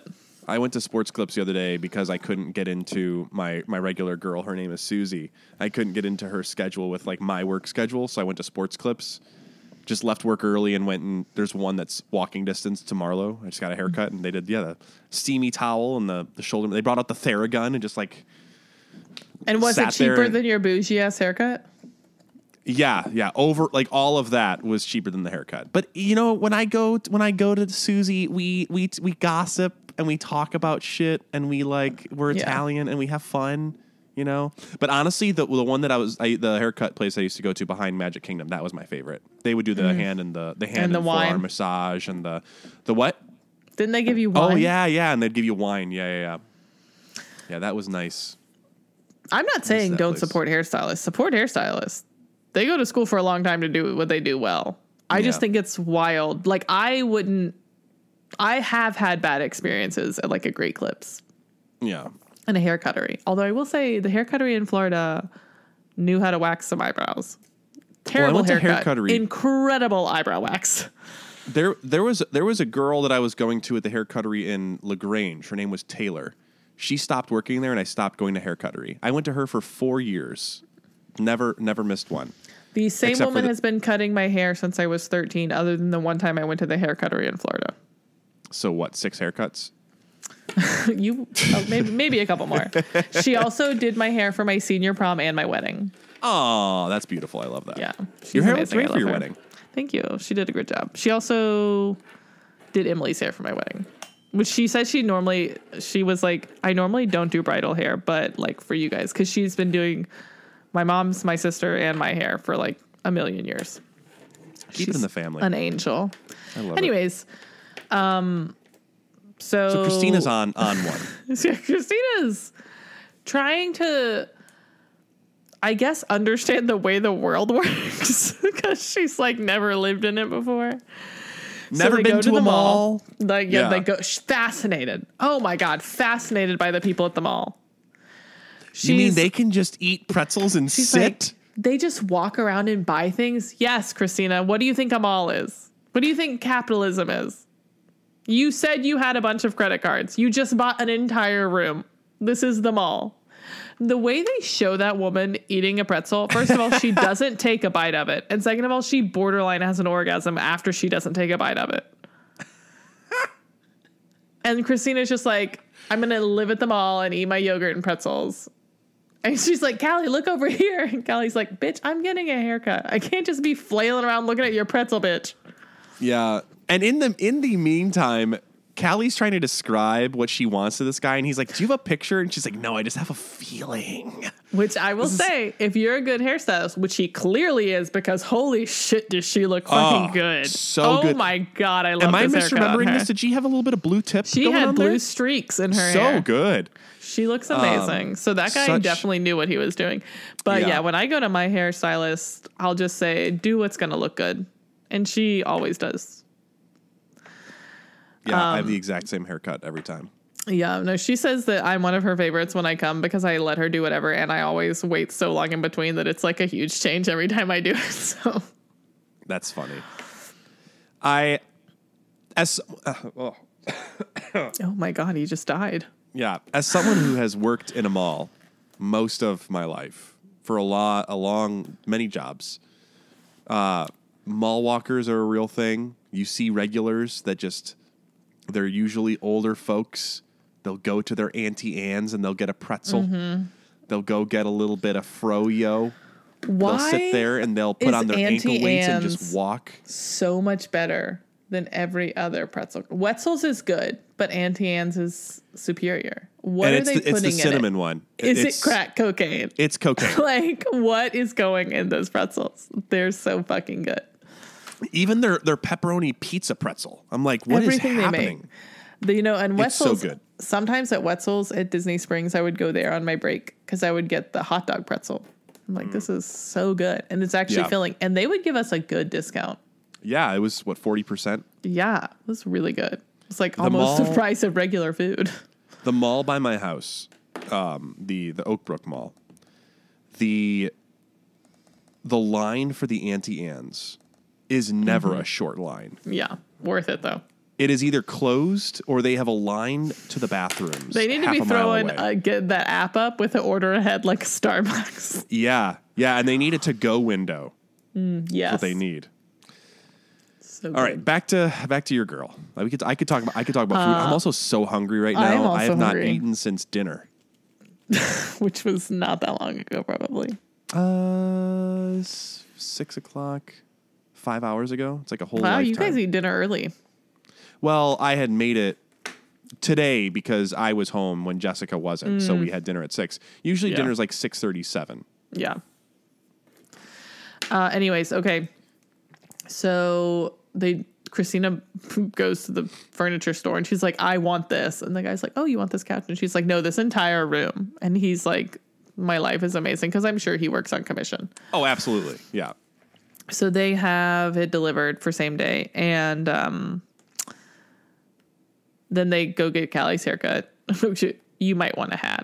I went to Sports Clips the other day because I couldn't get into my, my regular girl. Her name is Susie. I couldn't get into her schedule with like my work schedule. So I went to Sports Clips, just left work early and went and there's one that's walking distance to Marlowe. I just got a haircut and they did, yeah, the steamy towel and the, the shoulder. They brought out the Theragun and just like. And was it cheaper and, than your bougie ass haircut? Yeah, yeah. Over like all of that was cheaper than the haircut. But you know, when I go when I go to Susie, we we we gossip and we talk about shit and we like we're yeah. Italian and we have fun, you know. But honestly, the the one that I was I, the haircut place I used to go to behind Magic Kingdom, that was my favorite. They would do the mm. hand and the the hand and, and the forearm massage and the the what? Didn't they give you wine? Oh yeah, yeah, and they'd give you wine. Yeah, yeah, yeah. Yeah, that was nice. I'm not saying don't place. support hairstylists. Support hairstylists. They go to school for a long time to do what they do well. I yeah. just think it's wild. Like, I wouldn't... I have had bad experiences at, like, a Great Clips. Yeah. And a hair cuttery. Although I will say the hair cuttery in Florida knew how to wax some eyebrows. Terrible well, haircut. Hair cuttery. Incredible eyebrow wax. There there was there was a girl that I was going to at the hair cuttery in LaGrange. Her name was Taylor. She stopped working there, and I stopped going to hair cuttery. I went to her for four years. Never, never missed one. The same Except woman the, has been cutting my hair since I was thirteen, other than the one time I went to the hair cuttery in Florida. So what, six haircuts? you oh, maybe maybe a couple more. She also did my hair for my senior prom and my wedding. Oh, that's beautiful. I love that. Yeah. Your hair looks great for your her. wedding. Thank you. She did a great job. She also did Emily's hair for my wedding. Which she said she normally, she was like, I normally don't do bridal hair, but like for you guys, because she's been doing my mom's, my sister, and my hair for like a million years. Keep she's it in the family. An angel. I love Anyways, it. um, so. So Christina's on, on one. Yeah, Christina's trying to, I guess, understand the way the world works because she's like never lived in it before. Never so been to, to a mall. mall. Like, yeah, yeah, they go fascinated. Oh my God, fascinated by the people at the mall. She's, you mean they can just eat pretzels and sit? Like, they just walk around and buy things? Yes, Christina. What do you think a mall is? What do you think capitalism is? You said you had a bunch of credit cards. You just bought an entire room. This is the mall. The way they show that woman eating a pretzel, first of all, she doesn't take a bite of it. And second of all, she borderline has an orgasm after she doesn't take a bite of it. And Christina's just like, I'm going to live at the mall and eat my yogurt and pretzels. And she's like, Callie, look over here. And Callie's like, bitch, I'm getting a haircut. I can't just be flailing around looking at your pretzel, bitch. Yeah. And in the in the meantime, Callie's trying to describe what she wants to this guy, and he's like, do you have a picture? And she's like, no, I just have a feeling. Which I will this say, is... if you're a good hairstylist, which he clearly is, because holy shit, does she look fucking oh, good. So oh good. Oh my God, I love Am this I misremembering this? Did she have a little bit of blue tip She going had on blue there? streaks in her so hair. So good. She looks amazing. Um, so that guy such... definitely knew what he was doing. But yeah. yeah, when I go to my hairstylist, I'll just say, do what's going to look good. And she always does. Yeah, um, I have the exact same haircut every time. Yeah, no, she says that I'm one of her favorites when I come because I let her do whatever, and I always wait so long in between that it's like a huge change every time I do it. So that's funny. I, as uh, oh. oh my God, he just died. Yeah, as someone who has worked in a mall most of my life for a lot, a long, many jobs, uh, mall walkers are a real thing. You see regulars that just. They're usually older folks. They'll go to their Auntie Anne's and they'll get a pretzel. Mm-hmm. They'll go get a little bit of froyo. Why they'll sit there and they'll put on their Auntie ankle weights Anne's and just walk. So much better than every other pretzel. Wetzel's is good, but Auntie Anne's is superior. What and are they the, putting in it? It's the cinnamon one. Is it's, it crack cocaine? It's cocaine. Like, what is going in those pretzels? They're so fucking good. Even their, their pepperoni pizza pretzel. I'm like, what Everything is happening? They make. The, you know, and Wetzel's, it's so good. Sometimes at Wetzel's at Disney Springs, I would go there on my break because I would get the hot dog pretzel. I'm like, mm. this is so good. And it's actually yeah. filling. And they would give us a good discount. Yeah, it was, what, forty percent? Yeah, it was really good. It's like the almost mall, the price of regular food. The mall by my house, um, the, the Oakbrook Mall, the the line for the Auntie Anne's is never mm-hmm. a short line. Yeah, worth it though. It is either closed or they have a line to the bathrooms. They need to half be a mile throwing away. uh, get that app up with an order ahead like Starbucks. Yeah, yeah, and they need a to-go window. Yes, That's what they need. So All good. right, back to back to your girl. Uh, We could I could talk about I could talk about food. I'm also so hungry right I'm now. also I have not hungry. eaten since dinner. Which was not that long ago, probably. Uh, s- six o'clock, five hours ago. It's like a whole. Wow, you lifetime. guys eat dinner early. Well, I had made it today because I was home when Jessica wasn't, so we had dinner at six. Usually, Yeah. dinner's like six thirty-seven. Yeah. Uh, anyways, okay. So they Christina goes to the furniture store and she's like, I want this. And the guy's like, oh, you want this couch? And she's like, no, this entire room. And he's like, my life is amazing because I'm sure he works on commission. Oh, absolutely, yeah. So they have it delivered for same day. And um, then they go get Callie's haircut. You might want a hat.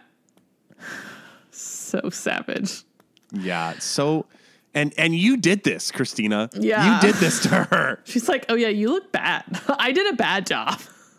So savage. Yeah. So, and and you did this, Christina. Yeah. You did this to her. She's like, oh, yeah, you look bad. I did a bad job.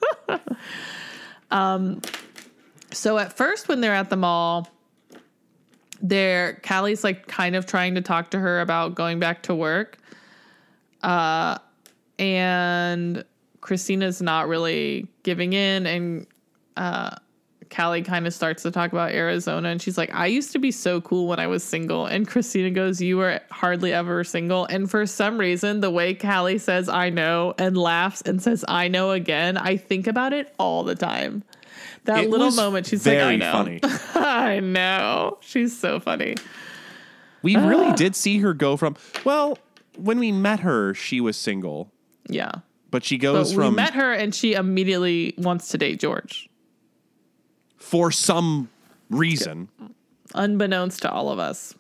um, so at first, when they're at the mall, they're Callie's like kind of trying to talk to her about going back to work. Uh, and Christina's not really giving in. And uh, Callie kind of starts to talk about Arizona. And she's like, I used to be so cool when I was single. And Christina goes, you were hardly ever single. And for some reason, the way Callie says, I know, and laughs and says, I know again, I think about it all the time. That It little was moment, she's like, very I know. funny. I know. She's so funny. We really did see her go from, well, when we met her, she was single, Yeah. but she But goes we from, met her and she immediately wants to date George. for some reason. Unbeknownst to all of us.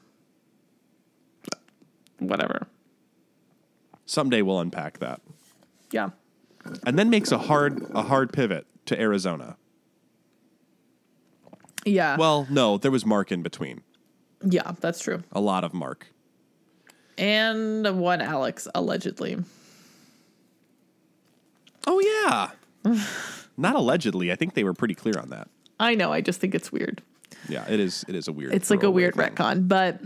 Whatever. Someday we'll unpack that. Yeah. And then makes a hard a hard pivot to Arizona. Yeah. Well, no, there was Mark in between. yeah, that's true. A lot of Mark. And one Alex, allegedly. Oh, yeah. Not allegedly. I think they were pretty clear on that. I know. I just think it's weird. Yeah, it is. It is a weird. It's like a throwaway weird thing. retcon. But,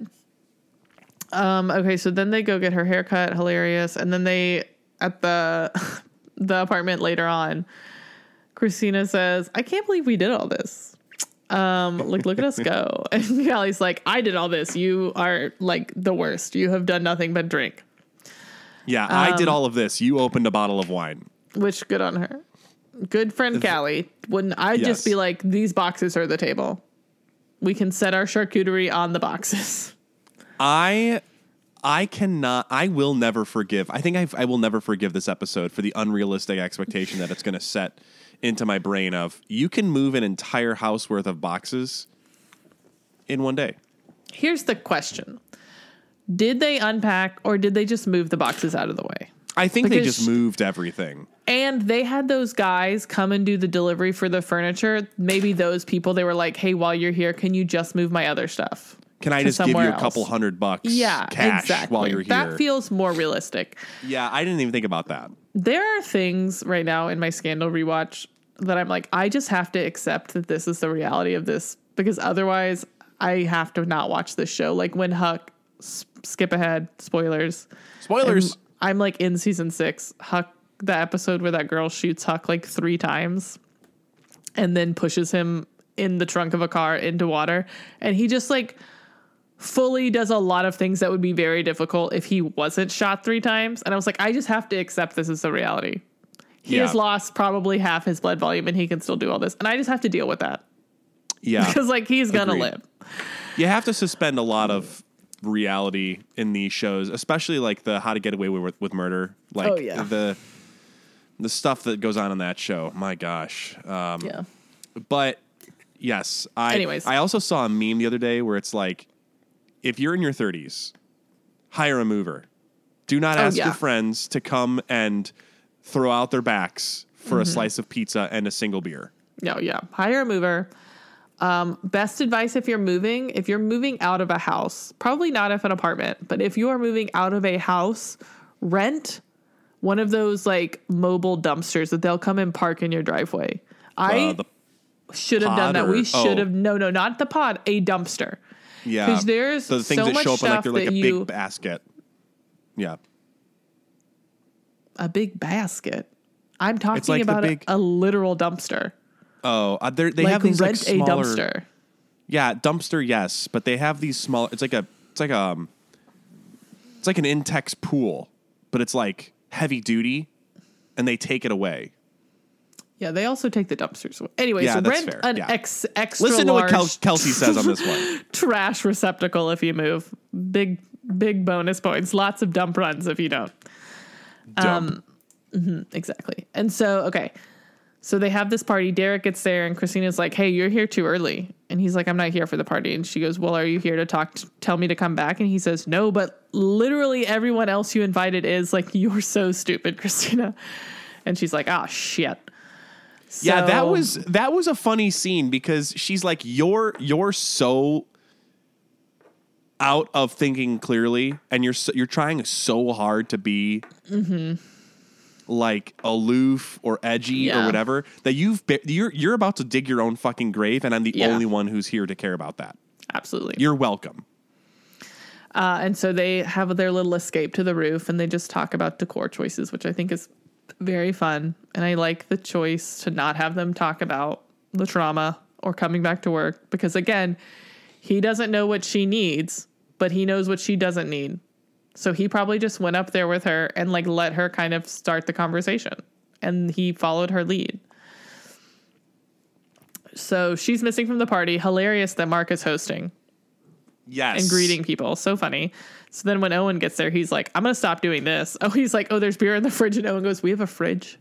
um, okay, so then they go get her haircut. Hilarious. And then they, at the, the apartment later on, Christina says, I can't believe we did all this. Um, like, look at us go. And Callie's like, I did all this. You are like the worst. You have done nothing but drink. Yeah, I Um, did all of this. You opened a bottle of wine. Which, good on her. Good friend Callie. Wouldn't I'd Yes. just be like, these boxes are the table. We can set our charcuterie on the boxes. I I cannot I will never forgive. I think I I will never forgive this episode for the unrealistic expectation that it's going to set into my brain of you can move an entire house worth of boxes in one day. Here's the question. Did they unpack or did they just move the boxes out of the way? I think they Because just moved everything. And they had those guys come and do the delivery for the furniture. Maybe those people, they were like, hey, while you're here, can you just move my other stuff? Can I to just give you somewhere a couple else? hundred bucks Yeah, cash exactly. while you're here? That feels more realistic. yeah, I didn't even think about that. There are things right now in my Scandal rewatch that I'm like, I just have to accept that this is the reality of this because otherwise I have to not watch this show. Like when Huck, s- skip ahead, spoilers. Spoilers. I'm, I'm like in season six, Huck, the episode where that girl shoots Huck like three times and then pushes him in the trunk of a car into water. And he just like fully does a lot of things that would be very difficult if he wasn't shot three times. And I was like, I just have to accept this as a reality. He Yeah. has lost probably half his blood volume and he can still do all this. And I just have to deal with that Yeah. because like he's going to Agreed. live. You have to suspend a lot of reality in these shows, especially like the How to Get Away with with Murder. Like Oh, yeah. the the stuff that goes on in that show. My gosh. Um, Yeah. But yes, I Anyways. I also saw a meme the other day where it's like, if you're in your thirties, hire a mover. Do not Oh, ask yeah. your friends to come and throw out their backs for Mm-hmm. a slice of pizza and a single beer. No, yeah. Hire a mover. Um, best advice if you're moving, if you're moving out of a house, probably not if an apartment, but if you are moving out of a house, rent one of those like mobile dumpsters that they'll come and park in your driveway. I Uh, the should have done that. pod or- We should oh. have. No, no, not the pod. A dumpster. Yeah. 'Cause there's the things so that much show up in like stuff they're like that a you- big basket. Yeah. A big basket. I'm talking like the about big- a, a literal dumpster. Oh, uh, they're- they like have these like rent smaller. a dumpster. Yeah, dumpster, yes, but they have these small. It's like a. It's like a. Um, it's like an Intex pool, but it's like heavy duty, and they take it away. Yeah, they also take the dumpsters away. Anyways, Yeah, that's rent fair. an Yeah. ex, extra Listen to what large Kel- Kelsey says on this one. trash receptacle if you move. Big, big bonus points. Lots of dump runs if you don't. Dump. Exactly. And so, okay. So they have this party. Derek gets there, and Christina's like, hey, you're here too early. And he's like, I'm not here for the party. And she goes, well, are you here to talk, t- tell me to come back? And he says, no, but literally everyone else you invited is like, you're so stupid, Christina. And she's like, oh, shit. Yeah, that So- was that was a funny scene because she's like, "You're you're so out of thinking clearly, and you're so, you're trying so hard to be Mm-hmm. like aloof or edgy Yeah. or whatever that you've be- you're you're about to dig your own fucking grave, and I'm the Yeah. only one who's here to care about that. Absolutely. You're welcome." Uh, and so they have their little escape to the roof, and they just talk about decor choices, which I think is very fun. And I like the choice to not have them talk about the trauma or coming back to work, because again, he doesn't know what she needs, but he knows what she doesn't need. So he probably just went up there with her and like let her kind of start the conversation, and he followed her lead. So she's missing from the party. Hilarious that Mark is hosting Yes, and greeting people. So funny. So then when Owen gets there, he's like, I'm going to stop doing this. Oh, he's like, oh, there's beer in the fridge. And Owen goes, we have a fridge.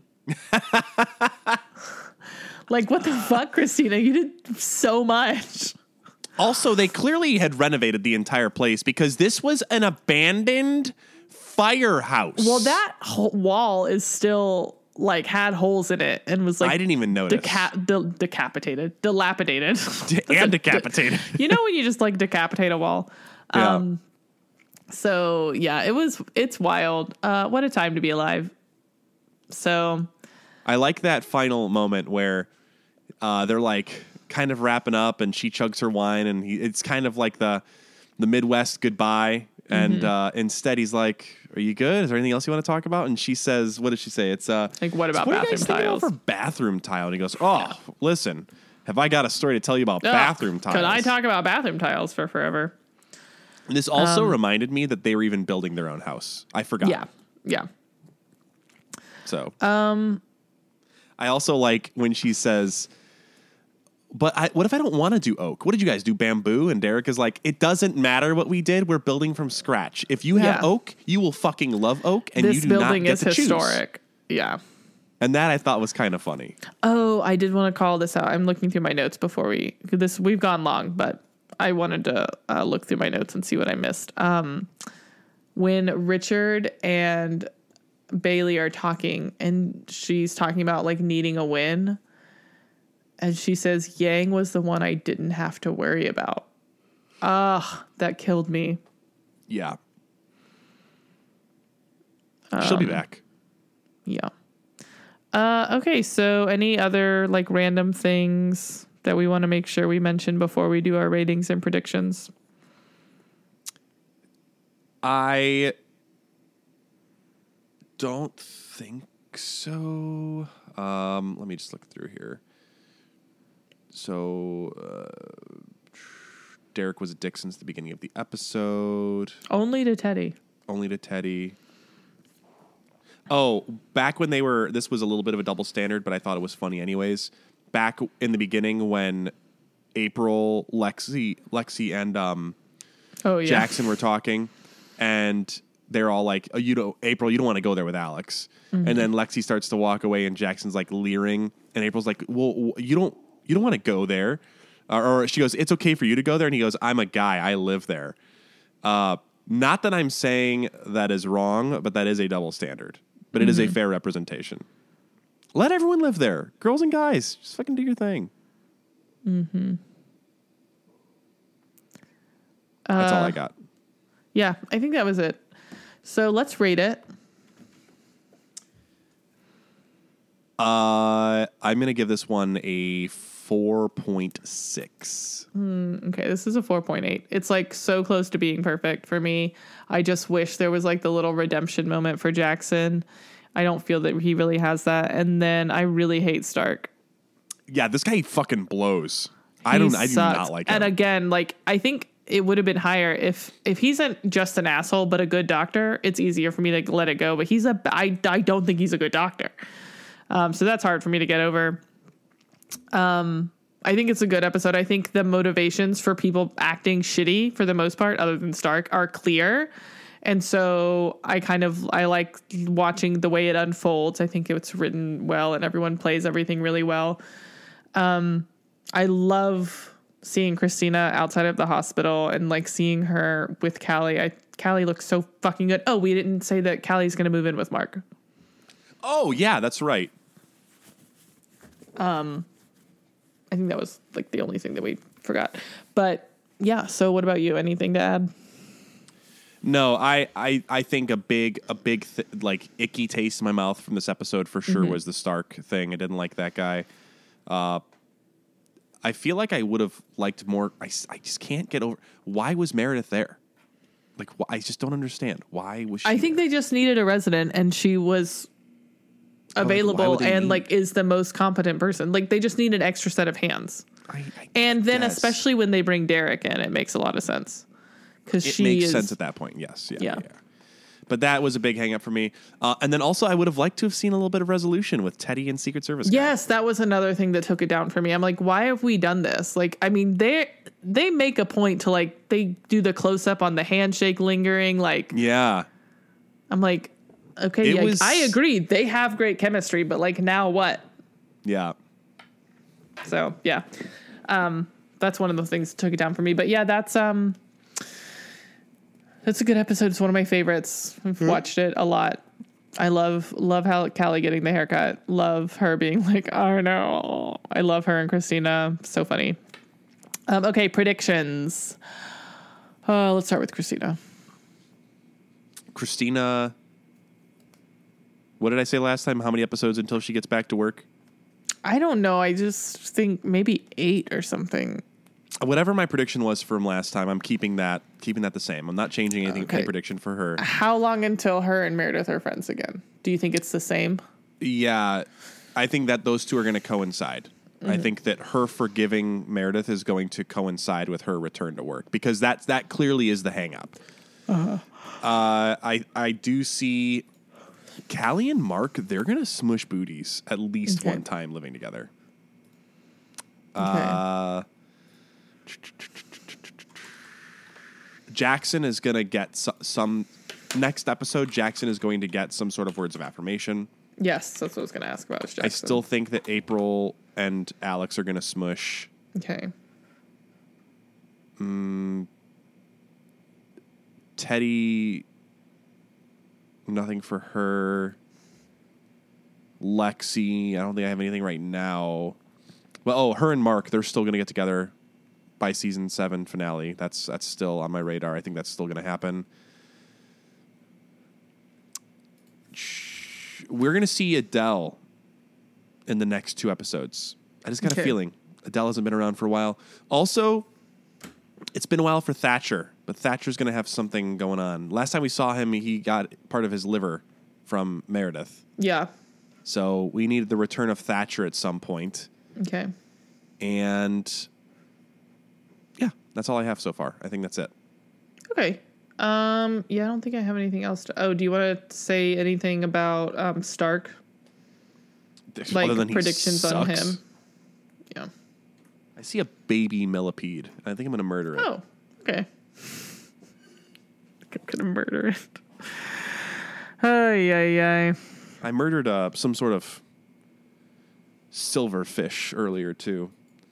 Like, what the fuck, Christina? You did so much. Also, they clearly had renovated the entire place because this was an abandoned firehouse. Well, that whole wall is still like had holes in it and was like, I didn't even notice. deca- de- decapitated, dilapidated, and decapitated. You know when you just like decapitate a wall? Yeah. Um, so yeah, it was, it's wild. Uh, what a time to be alive. So I like that final moment where uh, they're like kind of wrapping up, and she chugs her wine, and he, it's kind of like the the Midwest goodbye. And Mm-hmm. uh, instead, he's like, "Are you good? Is there anything else you want to talk about?" And she says, "What did she say?" It's uh, like, what about what are you bathroom guys thinking tiles? about for bathroom tile? And he goes, "Oh, listen, have I got a story to tell you about Ugh, bathroom tiles?" Could I talk about bathroom tiles for forever? This also reminded me that they were even building their own house. I forgot. Yeah. Yeah. So, um, I also like when she says, "But I, what if I don't want to do oak? What did you guys do? Bamboo?" And Derek is like, "It doesn't matter what we did. We're building from scratch. If you have Yeah. oak, you will fucking love oak, and This you do building not get is to choose." historic. Yeah. And that I thought was kind of funny. Oh, I did want to call this out. I'm looking through my notes before we this. We've gone long, but I wanted to uh, look through my notes and see what I missed. Um, when Richard and Bailey are talking, and she's talking about like needing a win, and she says Yang was the one I didn't have to worry about. Ah, that killed me. Yeah, she'll be back. Yeah. Uh, okay, so any other like random things that we want to make sure we mention before we do our ratings and predictions? I don't think so. Um, let me just look through here. So, uh, Derek was a dick since the beginning of the episode. Only to Teddy. Only to Teddy. Oh, back when they were, this was a little bit of a double standard, but I thought it was funny anyways. Back in the beginning when April, Lexi, Lexi, and um, Oh yeah. Jackson were talking, and they're all like, "Oh, you don't, April, you don't want to go there with Alex." Mm-hmm. And then Lexi starts to walk away, and Jackson's like leering, and April's like, "Well, you don't, you don't want to go there," or, or she goes, "It's okay for you to go there," and he goes, "I'm a guy, I live there." Uh, not that I'm saying that is wrong, but that is a double standard. But it is a fair representation. Let everyone live there, girls and guys. Just fucking do your thing. Mm-hmm. That's all Uh, I got. Yeah, I think that was it. So let's rate it. Uh, I'm gonna give this one a four point six. Okay, this is a four point eight. It's like so close to being perfect for me. I just wish there was like the little redemption moment for Jackson. I don't feel that he really has that. And then I really hate Stark. Yeah, this guy fucking blows. I don't. I do not like him. And again, like I think it would have been higher if if he's a, just an asshole but a good doctor. It's easier for me to let it go. But he's a. I I don't think he's a good doctor. Um, so that's hard for me to get over. Um, I think it's a good episode. I think the motivations for people acting shitty for the most part, other than Stark, are clear. And so I kind of, I like watching the way it unfolds. I think it's written well and everyone plays everything really well. Um, I love seeing Christina outside of the hospital and like seeing her with Callie. I, Callie looks so fucking good. Oh, we didn't say that Callie's going to move in with Mark. Oh yeah, that's right. Um, I think that was like the only thing that we forgot. But yeah, so what about you? Anything to add? No, I, I, I think a big a big th- like icky taste in my mouth from this episode for sure mm-hmm. was the Stark thing. I didn't like that guy. Uh, I feel like I would have liked more. I, I just can't get over. Why was Meredith there? Like wh- I just don't understand. Why was she I think there? They just needed a resident and she was available like, and need? like is the most competent person. Like they just need an extra set of hands. I, I and then guess. especially when they bring Derek in, it makes a lot of sense. Because she makes is, sense at that point, yes. Yeah, yeah. yeah. But that was a big hang up for me. Uh, and then also I would have liked to have seen a little bit of resolution with Teddy and Secret Service. Yes, guy. that was another thing that took it down for me. I'm like, why have we done this? Like, I mean, they they make a point to like, they do the close up on the handshake lingering. Like, yeah. I'm like, okay, yeah, was, I agree. They have great chemistry, but like now what? Yeah. So, yeah. Um, that's one of the things that took it down for me. But yeah, that's... um. That's a good episode. It's one of my favorites. I've mm-hmm. watched it a lot. I love love how Callie getting the haircut. Love her being like, oh no. I love her and Christina. So funny. Um, okay, predictions. Uh, let's start with Christina. Christina. What did I say last time? How many episodes until she gets back to work? I don't know. I just think maybe eight or something. Whatever my prediction was from last time, I'm keeping that keeping that the same. I'm not changing anything. Okay. My prediction for her. How long until her and Meredith are friends again? Do you think it's the same? Yeah, I think that those two are going to coincide. Mm-hmm. I think that her forgiving Meredith is going to coincide with her return to work because that's that clearly is the hang up. Uh-huh. Uh, I I do see Callie and Mark. They're going to smush booties at least okay. one time living together. Okay. Uh, Jackson is going to get so, some next episode. Jackson is going to get some sort of words of affirmation. Yes, that's what I was going to ask about. I still think that April and Alex are going to smush. Okay. Mm, Teddy, nothing for her. Lexi, I don't think I have anything right now. Well, oh, her and Mark, they're still going to get together by season seven finale. That's that's still on my radar. I think that's still going to happen. We're going to see Adele in the next two episodes. I just got okay. a feeling. Adele hasn't been around for a while. Also, it's been a while for Thatcher, but Thatcher's going to have something going on. Last time we saw him, he got part of his liver from Meredith. Yeah. So we needed the return of Thatcher at some point. Okay. And yeah, that's all I have so far. I think that's it. Okay. Um, yeah, I don't think I have anything else to... Oh, do you want to say anything about um, Stark? Like predictions on him? Yeah. I see a baby millipede. I think I'm going to murder it. Oh, okay. I think I'm going to murder it. Ay, ay, ay. I murdered uh, some sort of silverfish earlier, too.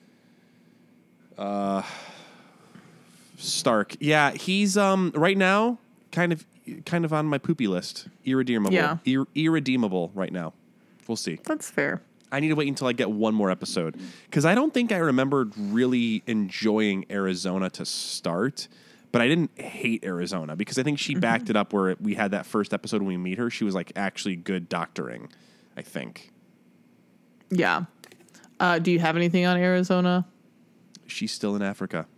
Uh... Stark. Yeah, he's um right now kind of kind of on my poopy list. Irredeemable. Yeah. Ir- irredeemable right now. We'll see. That's fair. I need to wait until I get one more episode because I don't think I remembered really enjoying Arizona to start, but I didn't hate Arizona because I think she mm-hmm. backed it up where we had that first episode when we meet her. She was like actually good doctoring, I think. Yeah. Uh, do you have anything on Arizona? She's still in Africa.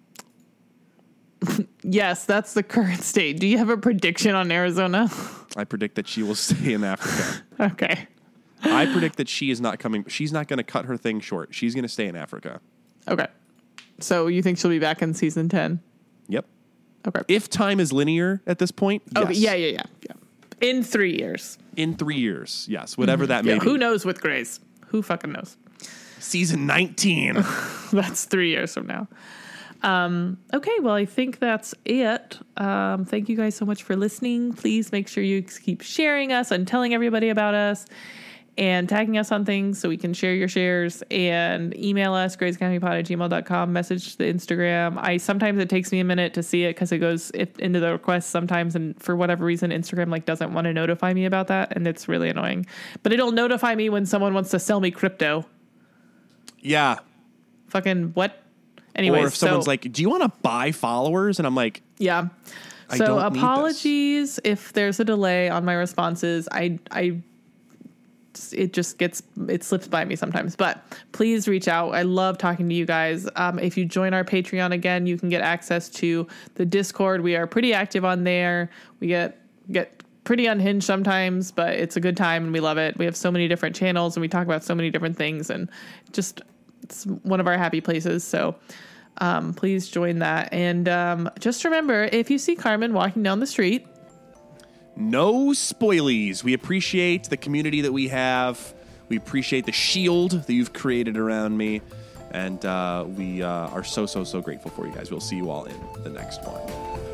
Yes, that's the current state. Do you have a prediction on Arizona? I predict that she will stay in Africa. Okay. I predict that she is not coming. She's not going to cut her thing short. She's going to stay in Africa. Okay. So you think she'll be back in season ten? Yep. Okay. If time is linear at this point, yes. Okay. Yeah, yeah, yeah, yeah. In three years. In three years, yes. Whatever that may Yeah, be. who knows with Grace? Who fucking knows? Season nineteen. That's three years from now. Um, okay, well, I think that's it. Um, thank you guys so much for listening. Please make sure you keep sharing us and telling everybody about us and tagging us on things so we can share your shares, and email us, graysacademypod at gmail dot com, message the Instagram. I sometimes it takes me a minute to see it because it goes if, into the requests sometimes, and for whatever reason, Instagram like doesn't want to notify me about that, and it's really annoying. But it'll notify me when someone wants to sell me crypto. Yeah. Fucking what? Anyways, or if someone's so, like, do you want to buy followers? And I'm like, yeah. I So don't need this. apologies if there's a delay on my responses. I, I, it just gets, it slips by me sometimes, but please reach out. I love talking to you guys. Um, if you join our Patreon again, you can get access to the Discord. We are pretty active on there. We get, get pretty unhinged sometimes, but it's a good time and we love it. We have so many different channels and we talk about so many different things, and just, it's one of our happy places. So um, please join that. And um, just remember, if you see Carmen walking down the street, no spoilies. We appreciate the community that we have. We appreciate the shield that you've created around me. And uh, we uh, are so, so, so grateful for you guys. We'll see you all in the next one.